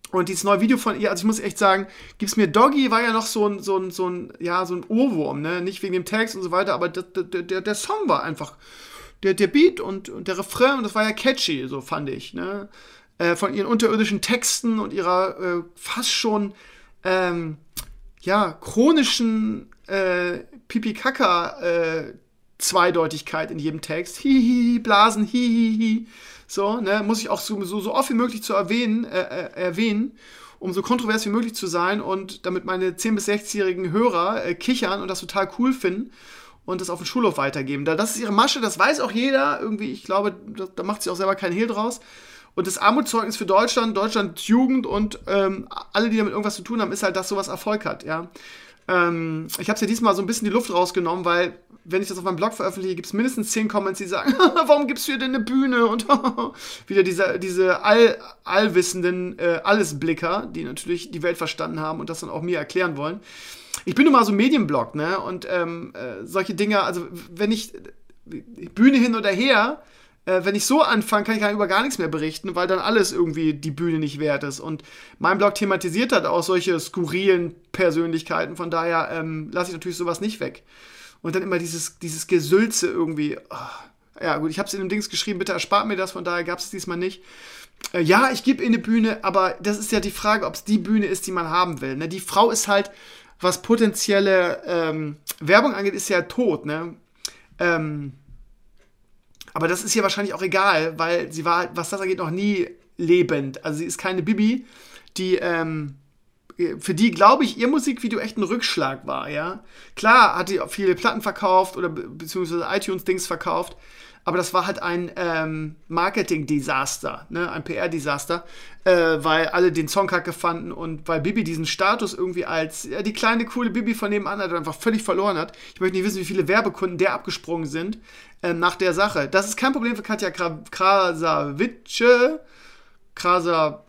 Und dieses neue Video von ihr, also ich muss echt sagen, Gib's mir Doggy war ja noch so ein, so ein, so ein, ja, so ein Ohrwurm, ne? Nicht wegen dem Text und so weiter, aber der, der, der Song war einfach, der, der Beat und, und der Refrain, und das war ja catchy, so fand ich, ne? Äh, von ihren unterirdischen Texten und ihrer äh, fast schon, ähm, ja, chronischen äh, Pipi-Kaka äh, Zweideutigkeit in jedem Text. Hihihi, Blasen, hihihi. So, ne, muss ich auch so, so, so oft wie möglich zu erwähnen, äh, äh, erwähnen, um so kontrovers wie möglich zu sein und damit meine zehn- bis sechzigjährigen Hörer äh, kichern und das total cool finden und das auf dem Schulhof weitergeben. Da, das ist ihre Masche, das weiß auch jeder. Irgendwie, ich glaube, da, da macht sie auch selber keinen Hehl draus. Und das Armutszeugnis für Deutschland, Deutschlands Jugend und ähm, alle, die damit irgendwas zu tun haben, ist halt, dass sowas Erfolg hat, ja. Ähm, ich habe es ja diesmal so ein bisschen die Luft rausgenommen, weil, wenn ich das auf meinem Blog veröffentliche, gibt es mindestens zehn Comments, die sagen, warum gibst du dir denn eine Bühne? Und wieder diese, diese all, allwissenden äh, Allesblicker, die natürlich die Welt verstanden haben und das dann auch mir erklären wollen. Ich bin nun mal so ein Medienblog, ne? Und ähm, äh, solche Dinge, also wenn ich Bühne hin oder her, äh, wenn ich so anfange, kann ich gar über gar nichts mehr berichten, weil dann alles irgendwie die Bühne nicht wert ist. Und mein Blog thematisiert halt auch solche skurrilen Persönlichkeiten, von daher ähm, lasse ich natürlich sowas nicht weg. Und dann immer dieses, dieses Gesülze irgendwie. Oh. Ja gut, ich habe es in dem Dings geschrieben, bitte erspart mir das, von daher gab es diesmal nicht. Äh, ja, ich gebe ihr eine Bühne, aber das ist ja die Frage, ob es die Bühne ist, die man haben will. Ne? Die Frau ist halt, was potenzielle ähm, Werbung angeht, ist ja tot. Ne? Ähm, aber das ist ihr wahrscheinlich auch egal, weil sie war, was das angeht, noch nie lebend. Also sie ist keine Bibi, die... Ähm, für die, glaube ich, ihr Musikvideo echt ein Rückschlag war, ja. Klar hat die viele Platten verkauft oder be- beziehungsweise iTunes-Dings verkauft, aber das war halt ein ähm, Marketing-Desaster, ne? Ein P R-Desaster, äh, weil alle den Song kacke fanden und weil Bibi diesen Status irgendwie als ja, die kleine, coole Bibi von nebenan hat einfach völlig verloren hat. Ich möchte nicht wissen, wie viele Werbekunden der abgesprungen sind äh, nach der Sache. Das ist kein Problem für Katja Krasavice, Krasa...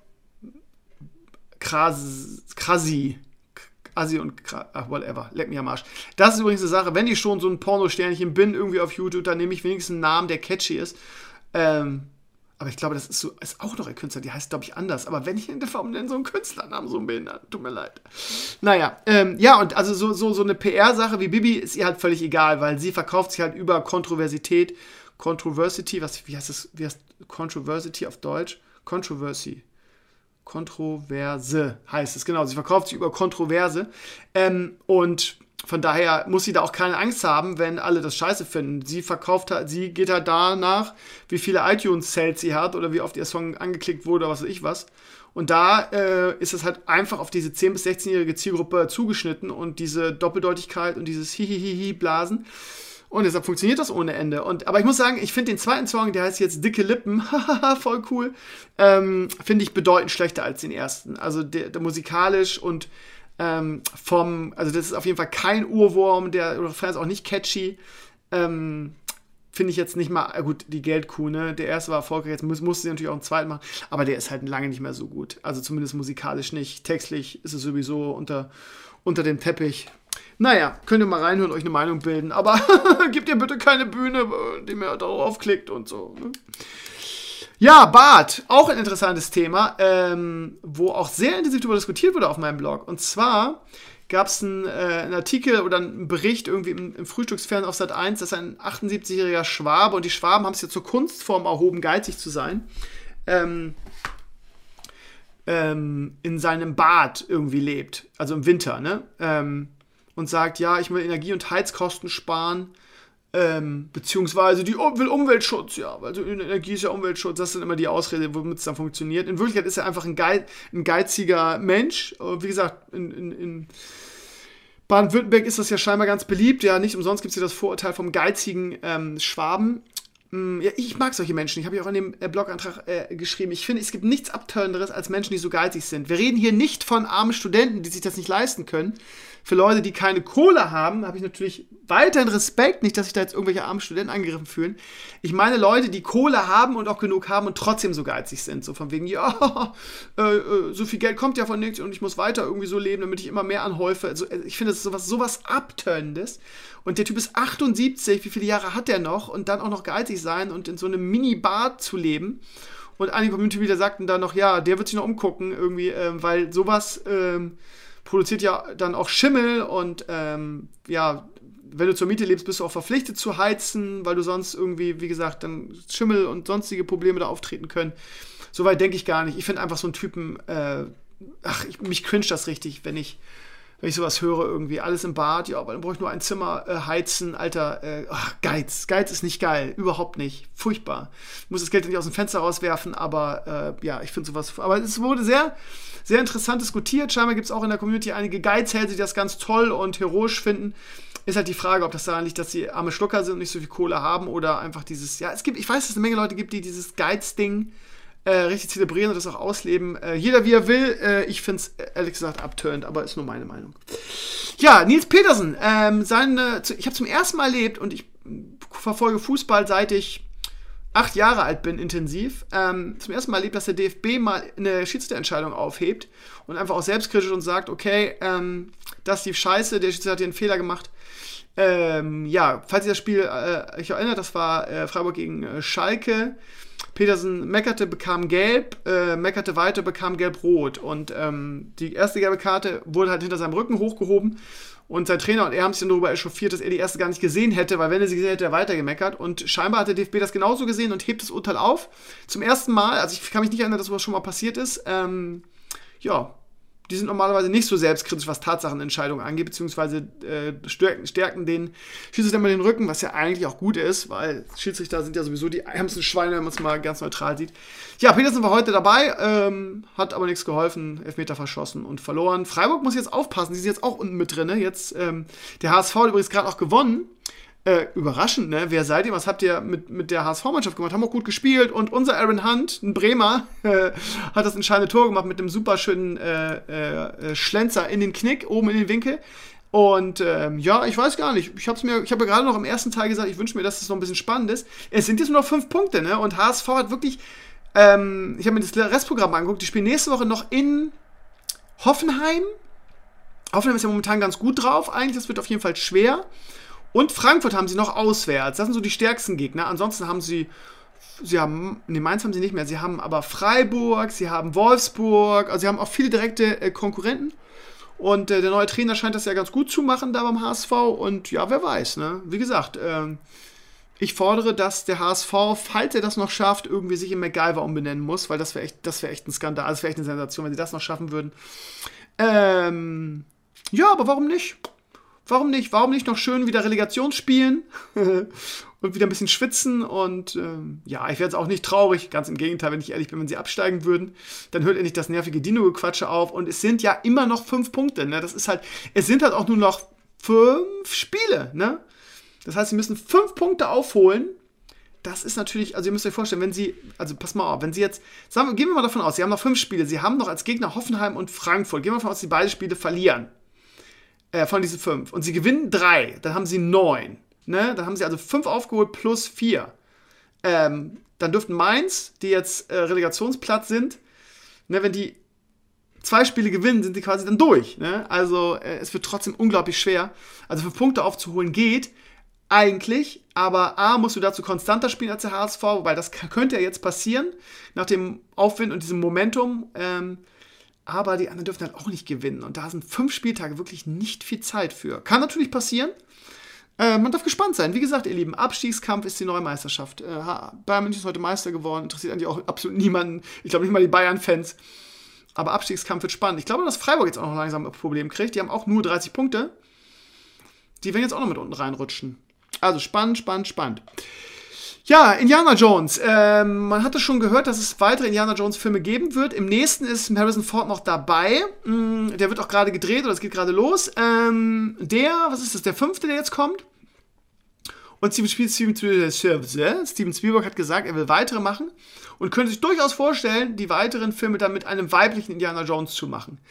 Kras, Krasi, Asi und Kras, ach, whatever, leck mich am Arsch. Das ist übrigens eine Sache, wenn ich schon so ein Pornosternchen bin, irgendwie auf YouTube, dann nehme ich wenigstens einen Namen, der catchy ist. Ähm, aber ich glaube, das ist so, ist auch noch ein Künstler, die heißt, glaube ich, anders. Aber wenn ich in der Form nenne, so einen Künstlernamen, so ein Behindert, tut mir leid. Naja, ähm, ja, und also so, so, so eine P R-Sache wie Bibi ist ihr halt völlig egal, weil sie verkauft sich halt über Kontroversität, Controversity, was, wie heißt das, wie heißt Controversity auf Deutsch? Controversy. Kontroverse heißt es, genau. Sie verkauft sich über Kontroverse. Ähm, und von daher muss sie da auch keine Angst haben, wenn alle das scheiße finden. Sie verkauft halt, sie geht halt danach, wie viele iTunes-Sales sie hat oder wie oft ihr Song angeklickt wurde oder was weiß ich was. Und da äh, ist es halt einfach auf diese zehn- bis sechzehnjährige Zielgruppe zugeschnitten und diese Doppeldeutigkeit und dieses Hihihihi-Blasen. Und deshalb funktioniert das ohne Ende. Und, aber ich muss sagen, ich finde den zweiten Song, der heißt jetzt Dicke Lippen, voll cool, ähm, finde ich bedeutend schlechter als den ersten. Also der, der musikalisch und ähm, vom, also das ist auf jeden Fall kein Ohrwurm, der Refrain ist auch nicht catchy. Ähm, finde ich jetzt nicht mal, gut, die Geldkuh, ne? Der erste war erfolgreich, jetzt muss, musste sie natürlich auch einen zweiten machen, aber der ist halt lange nicht mehr so gut. Also zumindest musikalisch nicht. Textlich ist es sowieso unter, unter dem Teppich. Naja, könnt ihr mal reinhören und euch eine Meinung bilden, aber gebt ihr bitte keine Bühne, die mir darauf klickt und so. Ne? Ja, Bart, auch ein interessantes Thema, ähm, wo auch sehr intensiv darüber diskutiert wurde auf meinem Blog. Und zwar gab es einen, äh, einen Artikel oder einen Bericht irgendwie im, im Frühstücksfernsehen auf Sat eins, dass ein achtundsiebzigjähriger Schwabe, und die Schwaben haben es ja zur Kunstform erhoben, geizig zu sein, ähm, ähm, in seinem Bad irgendwie lebt, also im Winter, ne? Ähm, und sagt, ja, ich will Energie- und Heizkosten sparen, ähm, beziehungsweise die um- will Umweltschutz, ja, weil so Energie ist ja Umweltschutz, das ist dann immer die Ausrede, womit es dann funktioniert. In Wirklichkeit ist er einfach ein, Geiz, ein geiziger Mensch. Wie gesagt, in, in, in Baden-Württemberg ist das ja scheinbar ganz beliebt, ja, nicht umsonst gibt es ja das Vorurteil vom geizigen ähm, Schwaben. Ja, ich mag solche Menschen. Ich habe ja auch in dem äh, Blogantrag äh, geschrieben, ich finde, es gibt nichts Abtörnenderes als Menschen, die so geizig sind. Wir reden hier nicht von armen Studenten, die sich das nicht leisten können. Für Leute, die keine Kohle haben, habe ich natürlich weiterhin Respekt. Nicht, dass sich da jetzt irgendwelche armen Studenten angegriffen fühlen. Ich meine Leute, die Kohle haben und auch genug haben und trotzdem so geizig sind. So von wegen, ja, äh, äh, so viel Geld kommt ja von nichts und ich muss weiter irgendwie so leben, damit ich immer mehr anhäufe. Also, ich finde, das ist sowas, sowas Abtörnendes. Und der Typ ist achtundsiebzig, wie viele Jahre hat der noch? Und dann auch noch geizig sein und in so einem Mini-Bad zu leben Und einige Community-Mitglieder sagten dann noch, ja, der wird sich noch umgucken, irgendwie, ähm, weil sowas ähm, produziert ja dann auch Schimmel und ähm, ja, wenn du zur Miete lebst, bist du auch verpflichtet zu heizen, weil du sonst irgendwie, wie gesagt, dann Schimmel und sonstige Probleme da auftreten können. Soweit denke ich gar nicht. Ich finde einfach so einen Typen, äh, ach, ich, mich cringe das richtig, wenn ich, wenn ich sowas höre, irgendwie alles im Bad, ja, aber dann brauche ich nur ein Zimmer äh, heizen, Alter, äh, ach, Geiz. Geiz ist nicht geil, überhaupt nicht. Furchtbar. Ich muss das Geld nicht aus dem Fenster rauswerfen, aber äh, ja, ich finde sowas, aber es wurde sehr, sehr interessant diskutiert. Scheinbar gibt es auch in der Community einige Geizhälse, die das ganz toll und heroisch finden. Ist halt die Frage, ob das daran liegt, dass sie arme Schlucker sind und nicht so viel Kohle haben oder einfach dieses, ja, es gibt, ich weiß, dass es eine Menge Leute gibt, die dieses Geiz-Ding äh, richtig zelebrieren und das auch ausleben. Äh, jeder wie er will. Äh, ich finde es ehrlich gesagt abturnt, aber ist nur meine Meinung. Ja, Nils Petersen, ähm, seine, ich habe zum ersten Mal erlebt und ich verfolge Fußball, seit ich acht Jahre alt bin, intensiv. Ähm, zum ersten Mal erlebt, dass der D F B mal eine Schiedsrichterentscheidung aufhebt und einfach auch selbstkritisch und sagt, okay, ähm, das ist die Scheiße, der Schiedsrichter hat hier einen Fehler gemacht. Ähm, ja, falls ihr das Spiel äh, euch erinnert, das war äh, Freiburg gegen äh, Schalke. Petersen meckerte, bekam gelb, äh, meckerte weiter, bekam gelb-rot. Und ähm, die erste gelbe Karte wurde halt hinter seinem Rücken hochgehoben. Und sein Trainer und er haben sich dann darüber echauffiert, dass er die erste gar nicht gesehen hätte, weil wenn er sie gesehen hätte, hätte er weiter gemeckert. Und scheinbar hat der D F B das genauso gesehen und hebt das Urteil auf. Zum ersten Mal, also ich kann mich nicht erinnern, dass sowas schon mal passiert ist. Ähm, ja, die sind normalerweise nicht so selbstkritisch, was Tatsachenentscheidungen angeht, beziehungsweise äh, stärken, stärken den Schiedsrichter mal den Rücken, was ja eigentlich auch gut ist, weil Schiedsrichter sind ja sowieso die ärmsten Schweine, wenn man es mal ganz neutral sieht. Ja, Petersen war heute dabei, ähm, hat aber nichts geholfen, Elfmeter verschossen und verloren. Freiburg muss jetzt aufpassen, die sind jetzt auch unten mit drin. Jetzt ähm, der H S V hat übrigens gerade auch gewonnen. Äh, überraschend, ne? Wer seid ihr? Was habt ihr mit, mit der H S V-Mannschaft gemacht? Haben auch gut gespielt. Und unser Aaron Hunt, ein Bremer, äh, hat das entscheidende Tor gemacht mit einem super schönen äh, äh, Schlenzer in den Knick, oben in den Winkel. Und ähm, ja, ich weiß gar nicht. Ich habe mir, ich habe ja gerade noch im ersten Teil gesagt, ich wünsche mir, dass das noch ein bisschen spannend ist. Es sind jetzt nur noch fünf Punkte, ne? Und H S V hat wirklich, ähm, ich habe mir das Restprogramm angeguckt, die spielen nächste Woche noch in Hoffenheim. Hoffenheim ist ja momentan ganz gut drauf eigentlich, das wird auf jeden Fall schwer. Und Frankfurt haben sie noch auswärts. Das sind so die stärksten Gegner. Ansonsten haben sie, sie haben, ne, Mainz haben sie nicht mehr. Sie haben aber Freiburg, sie haben Wolfsburg, also sie haben auch viele direkte äh, Konkurrenten. Und äh, der neue Trainer scheint das ja ganz gut zu machen da beim H S V. Und ja, wer weiß, ne? Wie gesagt, äh, ich fordere, dass der H S V, falls er das noch schafft, irgendwie sich in MacGyver umbenennen muss, weil das wäre echt, das wäre echt ein Skandal, das wäre echt eine Sensation, wenn sie das noch schaffen würden. Ähm, ja, aber warum nicht? Warum nicht? Warum nicht noch schön wieder Relegation spielen und wieder ein bisschen schwitzen? Und ähm, ja, ich wäre jetzt auch nicht traurig. Ganz im Gegenteil, wenn ich ehrlich bin, wenn sie absteigen würden, dann hört endlich das nervige Dino-Gequatsche auf. Und es sind ja immer noch fünf Punkte. Ne? Das ist halt, es sind halt auch nur noch fünf Spiele. Ne? Das heißt, sie müssen fünf Punkte aufholen. Das ist natürlich, also ihr müsst euch vorstellen, wenn sie, also pass mal auf, wenn sie jetzt, sagen wir, gehen wir mal davon aus, sie haben noch fünf Spiele. Sie haben noch als Gegner Hoffenheim und Frankfurt. Gehen wir davon aus, dass sie beide Spiele verlieren. Äh, von diesen fünf. Und sie gewinnen drei, dann haben sie neun. Ne? Dann haben sie also fünf aufgeholt plus vier. Ähm, dann dürften Mainz, die jetzt äh, Relegationsplatz sind, ne, wenn die zwei Spiele gewinnen, sind sie quasi dann durch. Ne? Also äh, es wird trotzdem unglaublich schwer. Also fünf Punkte aufzuholen geht eigentlich, aber A, musst du dazu konstanter spielen als der H S V, weil das k- könnte ja jetzt passieren, nach dem Aufwind und diesem Momentum. Ähm, Aber die anderen dürfen halt auch nicht gewinnen. Und da sind fünf Spieltage wirklich nicht viel Zeit für. Kann natürlich passieren. Äh, man darf gespannt sein. Wie gesagt, ihr Lieben, Abstiegskampf ist die neue Meisterschaft. Äh, Bayern München ist heute Meister geworden. Interessiert eigentlich auch absolut niemanden. Ich glaube nicht mal die Bayern-Fans. Aber Abstiegskampf wird spannend. Ich glaube, dass Freiburg jetzt auch noch langsam ein Problem kriegt. Die haben auch nur dreißig Punkte. Die werden jetzt auch noch mit unten reinrutschen. Also spannend, spannend, spannend. Ja, Indiana Jones. Ähm, man hatte schon gehört, dass es weitere Indiana Jones Filme geben wird. Im nächsten ist Harrison Ford noch dabei. Mm, der wird auch gerade gedreht oder es geht gerade los. Ähm, der, was ist das, der fünfte, der jetzt kommt? Und Steven Spielberg, Steven Spielberg hat gesagt, er will weitere machen und könnte sich durchaus vorstellen, die weiteren Filme dann mit einem weiblichen Indiana Jones zu machen.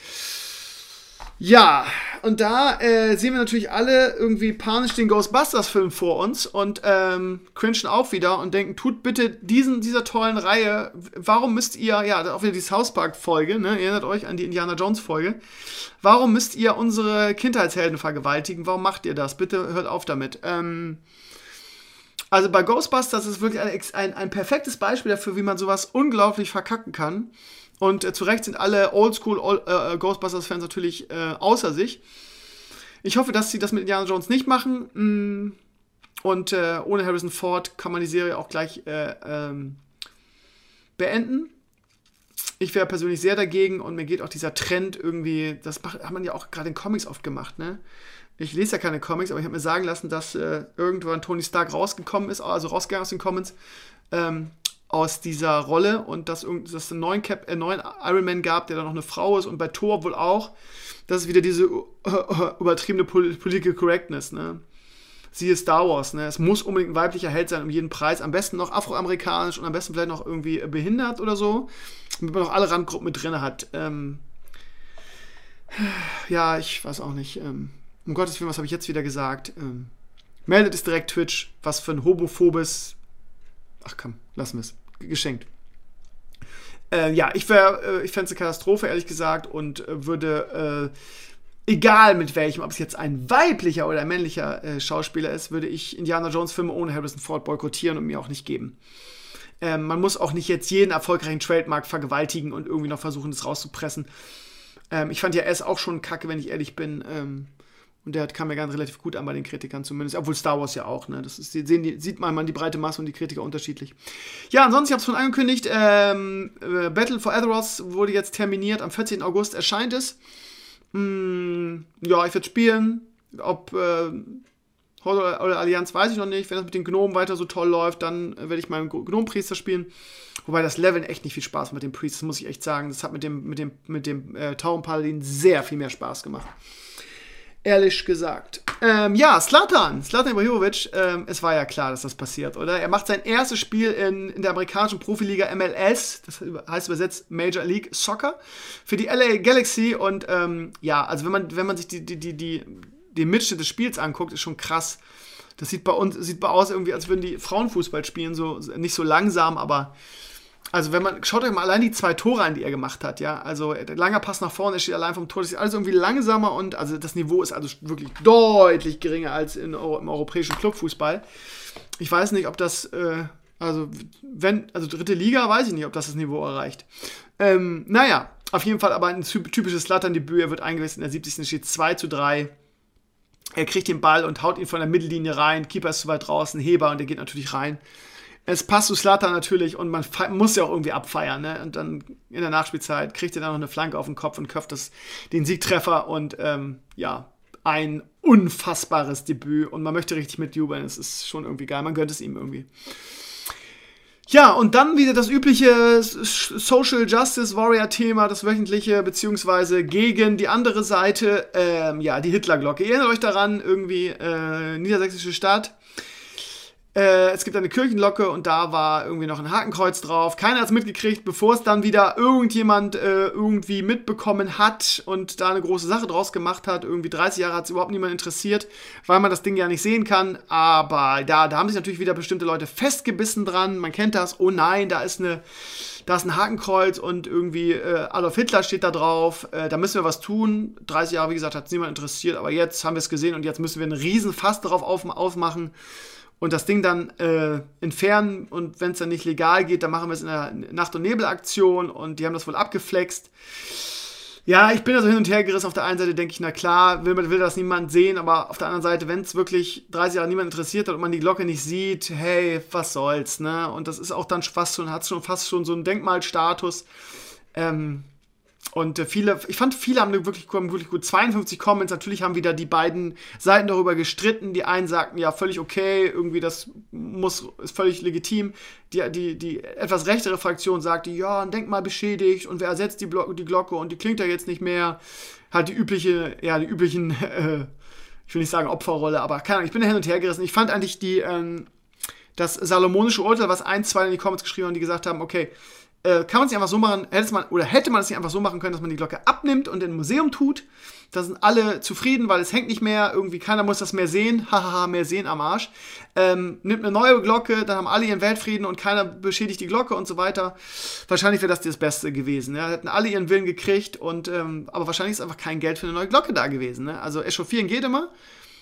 Ja, und da äh, sehen wir natürlich alle irgendwie panisch den Ghostbusters-Film vor uns und ähm, cringen auch wieder und denken, tut bitte diesen, dieser tollen Reihe, warum müsst ihr, ja, auch wieder die South Park-Folge, ne, erinnert euch an die Indiana Jones-Folge, warum müsst ihr unsere Kindheitshelden vergewaltigen, warum macht ihr das? Bitte hört auf damit. Ähm, Also bei Ghostbusters ist es wirklich ein, ein, ein perfektes Beispiel dafür, wie man sowas unglaublich verkacken kann. Und äh, zu Recht sind alle Oldschool äh, Ghostbusters-Fans natürlich äh, außer sich. Ich hoffe, dass sie das mit Indiana Jones nicht machen. Und äh, ohne Harrison Ford kann man die Serie auch gleich äh, ähm, beenden. Ich wäre persönlich sehr dagegen und mir geht auch dieser Trend irgendwie, das macht, hat man ja auch gerade in Comics oft gemacht, ne? Ich lese ja keine Comics, aber ich habe mir sagen lassen, dass äh, irgendwann Tony Stark rausgekommen ist, also rausgegangen aus den Comics, ähm, aus dieser Rolle und dass es einen neuen, Cap, äh, neuen Iron Man gab, der dann noch eine Frau ist und bei Thor wohl auch. Das ist wieder diese äh, äh, übertriebene Pol- Political Correctness, ne? Siehe Star Wars, ne? Es muss unbedingt ein weiblicher Held sein um jeden Preis, am besten noch afroamerikanisch und am besten vielleicht noch irgendwie behindert oder so, damit man noch alle Randgruppen mit drin hat. Ähm, ja, ich weiß auch nicht, ähm, um Gottes Willen, was habe ich jetzt wieder gesagt? Ähm, meldet es direkt Twitch, was für ein homophobes... Ach komm, lassen wir es. Geschenkt. Äh, ja, ich, äh, ich fände es eine Katastrophe, ehrlich gesagt, und äh, würde, äh, egal mit welchem, ob es jetzt ein weiblicher oder ein männlicher äh, Schauspieler ist, würde ich Indiana Jones Filme ohne Harrison Ford boykottieren und mir auch nicht geben. Ähm, man muss auch nicht jetzt jeden erfolgreichen Trademark vergewaltigen und irgendwie noch versuchen, das rauszupressen. Ähm, ich fand ja S auch schon kacke, wenn ich ehrlich bin. Ähm, Und der kam ja ganz relativ gut an bei den Kritikern zumindest. Obwohl Star Wars ja auch, ne? Das ist, sehen die, sieht man, man die breite Masse und die Kritiker unterschiedlich. Ja, ansonsten, ich habe es schon angekündigt, ähm, äh, Battle for Azeroth wurde jetzt terminiert. Am vierzehnten August erscheint es. Mm, ja, ich werde spielen. Ob äh, Horde oder, oder Allianz, weiß ich noch nicht. Wenn das mit den Gnomen weiter so toll läuft, dann äh, werde ich meinen Gnomenpriester spielen. Wobei das Leveln echt nicht viel Spaß mit dem Priest, das muss ich echt sagen. Das hat mit dem, mit dem, mit dem äh, Taurenpaladin sehr viel mehr Spaß gemacht. Ehrlich gesagt. Ähm, ja, Zlatan, Zlatan Ibrahimovic, ähm, es war ja klar, dass das passiert, oder? Er macht sein erstes Spiel in, in der amerikanischen Profiliga M L S, das heißt übersetzt Major League Soccer, für die L A Galaxy und ähm, ja, also wenn man, wenn man sich die, die, die, die, den Mitschnitt des Spiels anguckt, ist schon krass. Das sieht bei uns, sieht bei aus irgendwie, als würden die Frauenfußball spielen, so, nicht so langsam, aber also wenn man, schaut euch mal allein die zwei Tore an, die er gemacht hat, ja, also der langer Pass nach vorne, er steht allein vom Tor, das ist alles irgendwie langsamer und also das Niveau ist also wirklich deutlich geringer als in, im europäischen Clubfußball. Ich weiß nicht, ob das, äh, also wenn, also dritte Liga, weiß ich nicht, ob das das Niveau erreicht. Ähm, naja, auf jeden Fall aber ein typisches Zlatan-Debüt, er wird eingewechselt in der siebzigsten steht zwei zu drei. Er kriegt den Ball und haut ihn von der Mittellinie rein, Keeper ist zu weit draußen, Heber und der geht natürlich rein. Es passt zu Zlatan natürlich und man fe- muss ja auch irgendwie abfeiern, ne? Und dann in der Nachspielzeit kriegt er dann noch eine Flanke auf den Kopf und köpft das, den Siegtreffer und ähm, ja, ein unfassbares Debüt und man möchte richtig mitjubeln. Es ist schon irgendwie geil, man gönnt es ihm irgendwie. Ja, und dann wieder das übliche Social Justice Warrior Thema, das wöchentliche, beziehungsweise gegen die andere Seite, ähm, ja, die Hitlerglocke. Ihr erinnert euch daran, irgendwie äh, niedersächsische Stadt. Äh, es gibt eine Kirchenglocke und da war irgendwie noch ein Hakenkreuz drauf. Keiner hat es mitgekriegt, bevor es dann wieder irgendjemand äh, irgendwie mitbekommen hat und da eine große Sache draus gemacht hat. Irgendwie dreißig Jahre hat es überhaupt niemand interessiert, weil man das Ding ja nicht sehen kann. Aber da, da haben sich natürlich wieder bestimmte Leute festgebissen dran. Man kennt das. Oh nein, da ist eine... Da ist ein Hakenkreuz und irgendwie äh, Adolf Hitler steht da drauf. Äh, da müssen wir was tun. dreißig Jahre, wie gesagt, hat es niemand interessiert. Aber jetzt haben wir es gesehen und jetzt müssen wir einen riesen Fass darauf auf, aufmachen. Und das Ding dann äh, entfernen und wenn es dann nicht legal geht, dann machen wir es in einer Nacht- und Nebel-Aktion und die haben das wohl abgeflext. Ja, ich bin also hin und her gerissen. Auf der einen Seite denke ich, na klar, will, will das niemand sehen, aber auf der anderen Seite, wenn es wirklich dreißig Jahre niemand interessiert hat und man die Glocke nicht sieht, hey, was soll's, ne? Und das ist auch dann fast schon, hat schon fast schon so einen Denkmalstatus. Ähm, Und äh, viele, ich fand, viele haben wirklich, wirklich gut zweiundfünfzig Comments. Natürlich haben wieder die beiden Seiten darüber gestritten. Die einen sagten, ja, völlig okay, irgendwie das muss, ist völlig legitim. Die, die, die etwas rechtere Fraktion sagte, ja, ein Denkmal beschädigt und wer ersetzt die, Blo- die Glocke und die klingt ja jetzt nicht mehr. Halt die übliche, ja, die üblichen, äh, ich will nicht sagen Opferrolle, aber keine Ahnung, ich bin da hin und her gerissen. Ich fand eigentlich die, ähm, das salomonische Urteil, was ein, zwei in die Comments geschrieben haben, die gesagt haben, okay, Äh, kann man es nicht einfach so machen, hätte man, oder hätte man es nicht einfach so machen können, dass man die Glocke abnimmt und in ein Museum tut. Da sind alle zufrieden, weil es hängt nicht mehr, irgendwie keiner muss das mehr sehen, hahaha, mehr sehen am Arsch. Ähm, nimmt eine neue Glocke, dann haben alle ihren Weltfrieden und keiner beschädigt die Glocke und so weiter. Wahrscheinlich wäre das das Beste gewesen, ja? Hätten alle ihren Willen gekriegt und, ähm, aber wahrscheinlich ist einfach kein Geld für eine neue Glocke da gewesen, ne? Also echauffieren geht immer.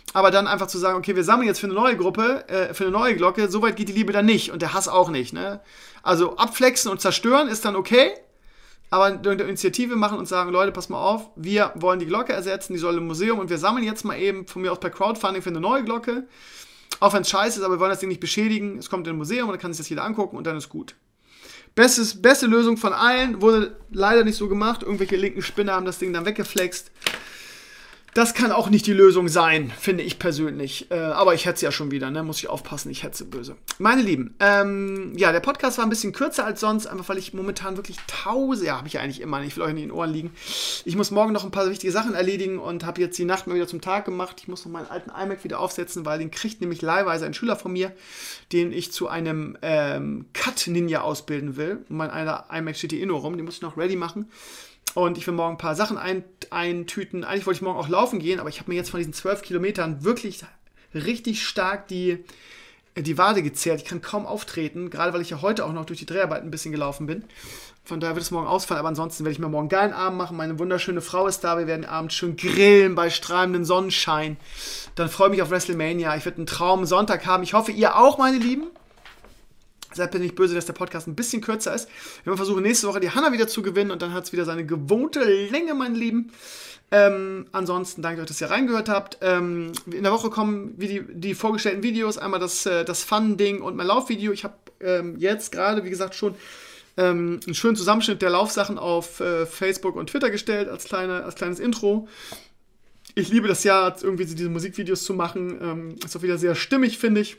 Aber dann einfach zu sagen, okay, wir sammeln jetzt für eine neue Gruppe, äh, für eine neue Glocke, so weit geht die Liebe dann nicht und der Hass auch nicht. Ne? Also abflexen und zerstören ist dann okay, aber eine Initiative machen und sagen, Leute, pass mal auf, wir wollen die Glocke ersetzen, die soll im Museum und wir sammeln jetzt mal eben von mir aus per Crowdfunding für eine neue Glocke. Auch wenn es scheiße ist, aber wir wollen das Ding nicht beschädigen. Es kommt in ein Museum und dann kann sich das jeder angucken und dann ist gut. Bestes, beste Lösung von allen, wurde leider nicht so gemacht. Irgendwelche linken Spinner haben das Ding dann weggeflext. Das kann auch nicht die Lösung sein, finde ich persönlich. Äh, aber ich hetze ja schon wieder, ne? Muss ich aufpassen, ich hetze böse. Meine Lieben, ähm, ja, der Podcast war ein bisschen kürzer als sonst, einfach weil ich momentan wirklich tausend, ja, habe ich ja eigentlich immer, ich will euch nicht in den Ohren liegen. Ich muss morgen noch ein paar wichtige Sachen erledigen und habe jetzt die Nacht mal wieder zum Tag gemacht. Ich muss noch meinen alten iMac wieder aufsetzen, weil den kriegt nämlich leihweise ein Schüler von mir, den ich zu einem ähm, Cut-Ninja ausbilden will. Und mein alter iMac steht hier eh nur rum, den muss ich noch ready machen. Und ich will morgen ein paar Sachen ein, eintüten. Eigentlich wollte ich morgen auch laufen gehen, aber ich habe mir jetzt von diesen zwölf Kilometern wirklich richtig stark die, die Wade gezerrt. Ich kann kaum auftreten, gerade weil ich ja heute auch noch durch die Dreharbeiten ein bisschen gelaufen bin. Von daher wird es morgen ausfallen, aber ansonsten werde ich mir morgen einen geilen Abend machen. Meine wunderschöne Frau ist da, wir werden abends schön grillen bei strahlendem Sonnenschein. Dann freue ich mich auf WrestleMania. Ich werde einen Traum Sonntag haben. Ich hoffe, ihr auch, meine Lieben. Seid bitte nicht böse, dass der Podcast ein bisschen kürzer ist. Wir werden versuchen, nächste Woche die Hanna wieder zu gewinnen und dann hat es wieder seine gewohnte Länge, meine Lieben. Ähm, ansonsten danke euch, dass ihr reingehört habt. Ähm, in der Woche kommen wie die, die vorgestellten Videos, einmal das, äh, das Fun-Ding und mein Laufvideo. Ich habe ähm, jetzt gerade, wie gesagt, schon ähm, einen schönen Zusammenschnitt der Laufsachen auf äh, Facebook und Twitter gestellt, als, kleine, als kleines Intro. Ich liebe das ja, irgendwie diese Musikvideos zu machen. Ähm, ist auch wieder sehr stimmig, finde ich.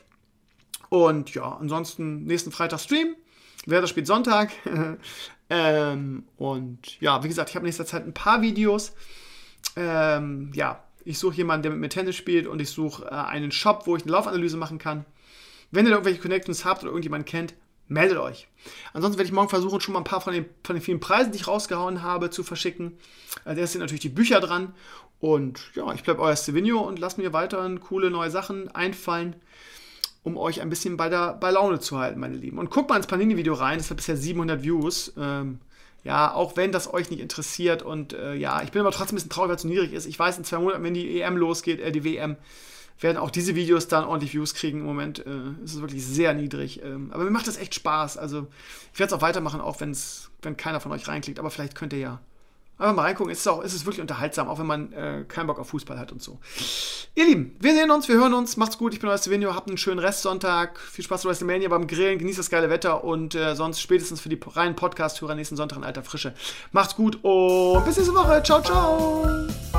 Und ja, ansonsten nächsten Freitag Stream. Werder spielt Sonntag. ähm, und ja, wie gesagt, ich habe in nächster Zeit ein paar Videos. Ähm, ja, ich suche jemanden, der mit mir Tennis spielt und ich suche äh, einen Shop, wo ich eine Laufanalyse machen kann. Wenn ihr da irgendwelche Connections habt oder irgendjemanden kennt, meldet euch. Ansonsten werde ich morgen versuchen, schon mal ein paar von den, von den vielen Preisen, die ich rausgehauen habe, zu verschicken. Also erst sind natürlich die Bücher dran. Und ja, ich bleibe euer Stevenio und lasst mir weiterhin coole neue Sachen einfallen, um euch ein bisschen bei, der, bei Laune zu halten, meine Lieben. Und guckt mal ins Panini-Video rein, das hat bisher siebenhundert Views. Ähm, ja, auch wenn das euch nicht interessiert. Und äh, ja, ich bin aber trotzdem ein bisschen traurig, weil es so niedrig ist. Ich weiß, in zwei Monaten, wenn die E M losgeht, äh, die W M, werden auch diese Videos dann ordentlich Views kriegen. Im Moment äh, ist es wirklich sehr niedrig. Ähm, aber mir macht das echt Spaß. Also ich werde es auch weitermachen, auch wenn's, wenn keiner von euch reinklickt. Aber vielleicht könnt ihr ja einfach mal reingucken. Es ist, auch, es ist wirklich unterhaltsam, auch wenn man äh, keinen Bock auf Fußball hat und so. Ihr Lieben, wir sehen uns, wir hören uns. Macht's gut, ich bin euer Stevenio. Habt einen schönen Restsonntag. Viel Spaß bei WrestleMania beim Grillen. Genießt das geile Wetter und äh, sonst spätestens für die reinen Podcast-Hörer nächsten Sonntag in alter Frische. Macht's gut und bis nächste Woche. Ciao, ciao.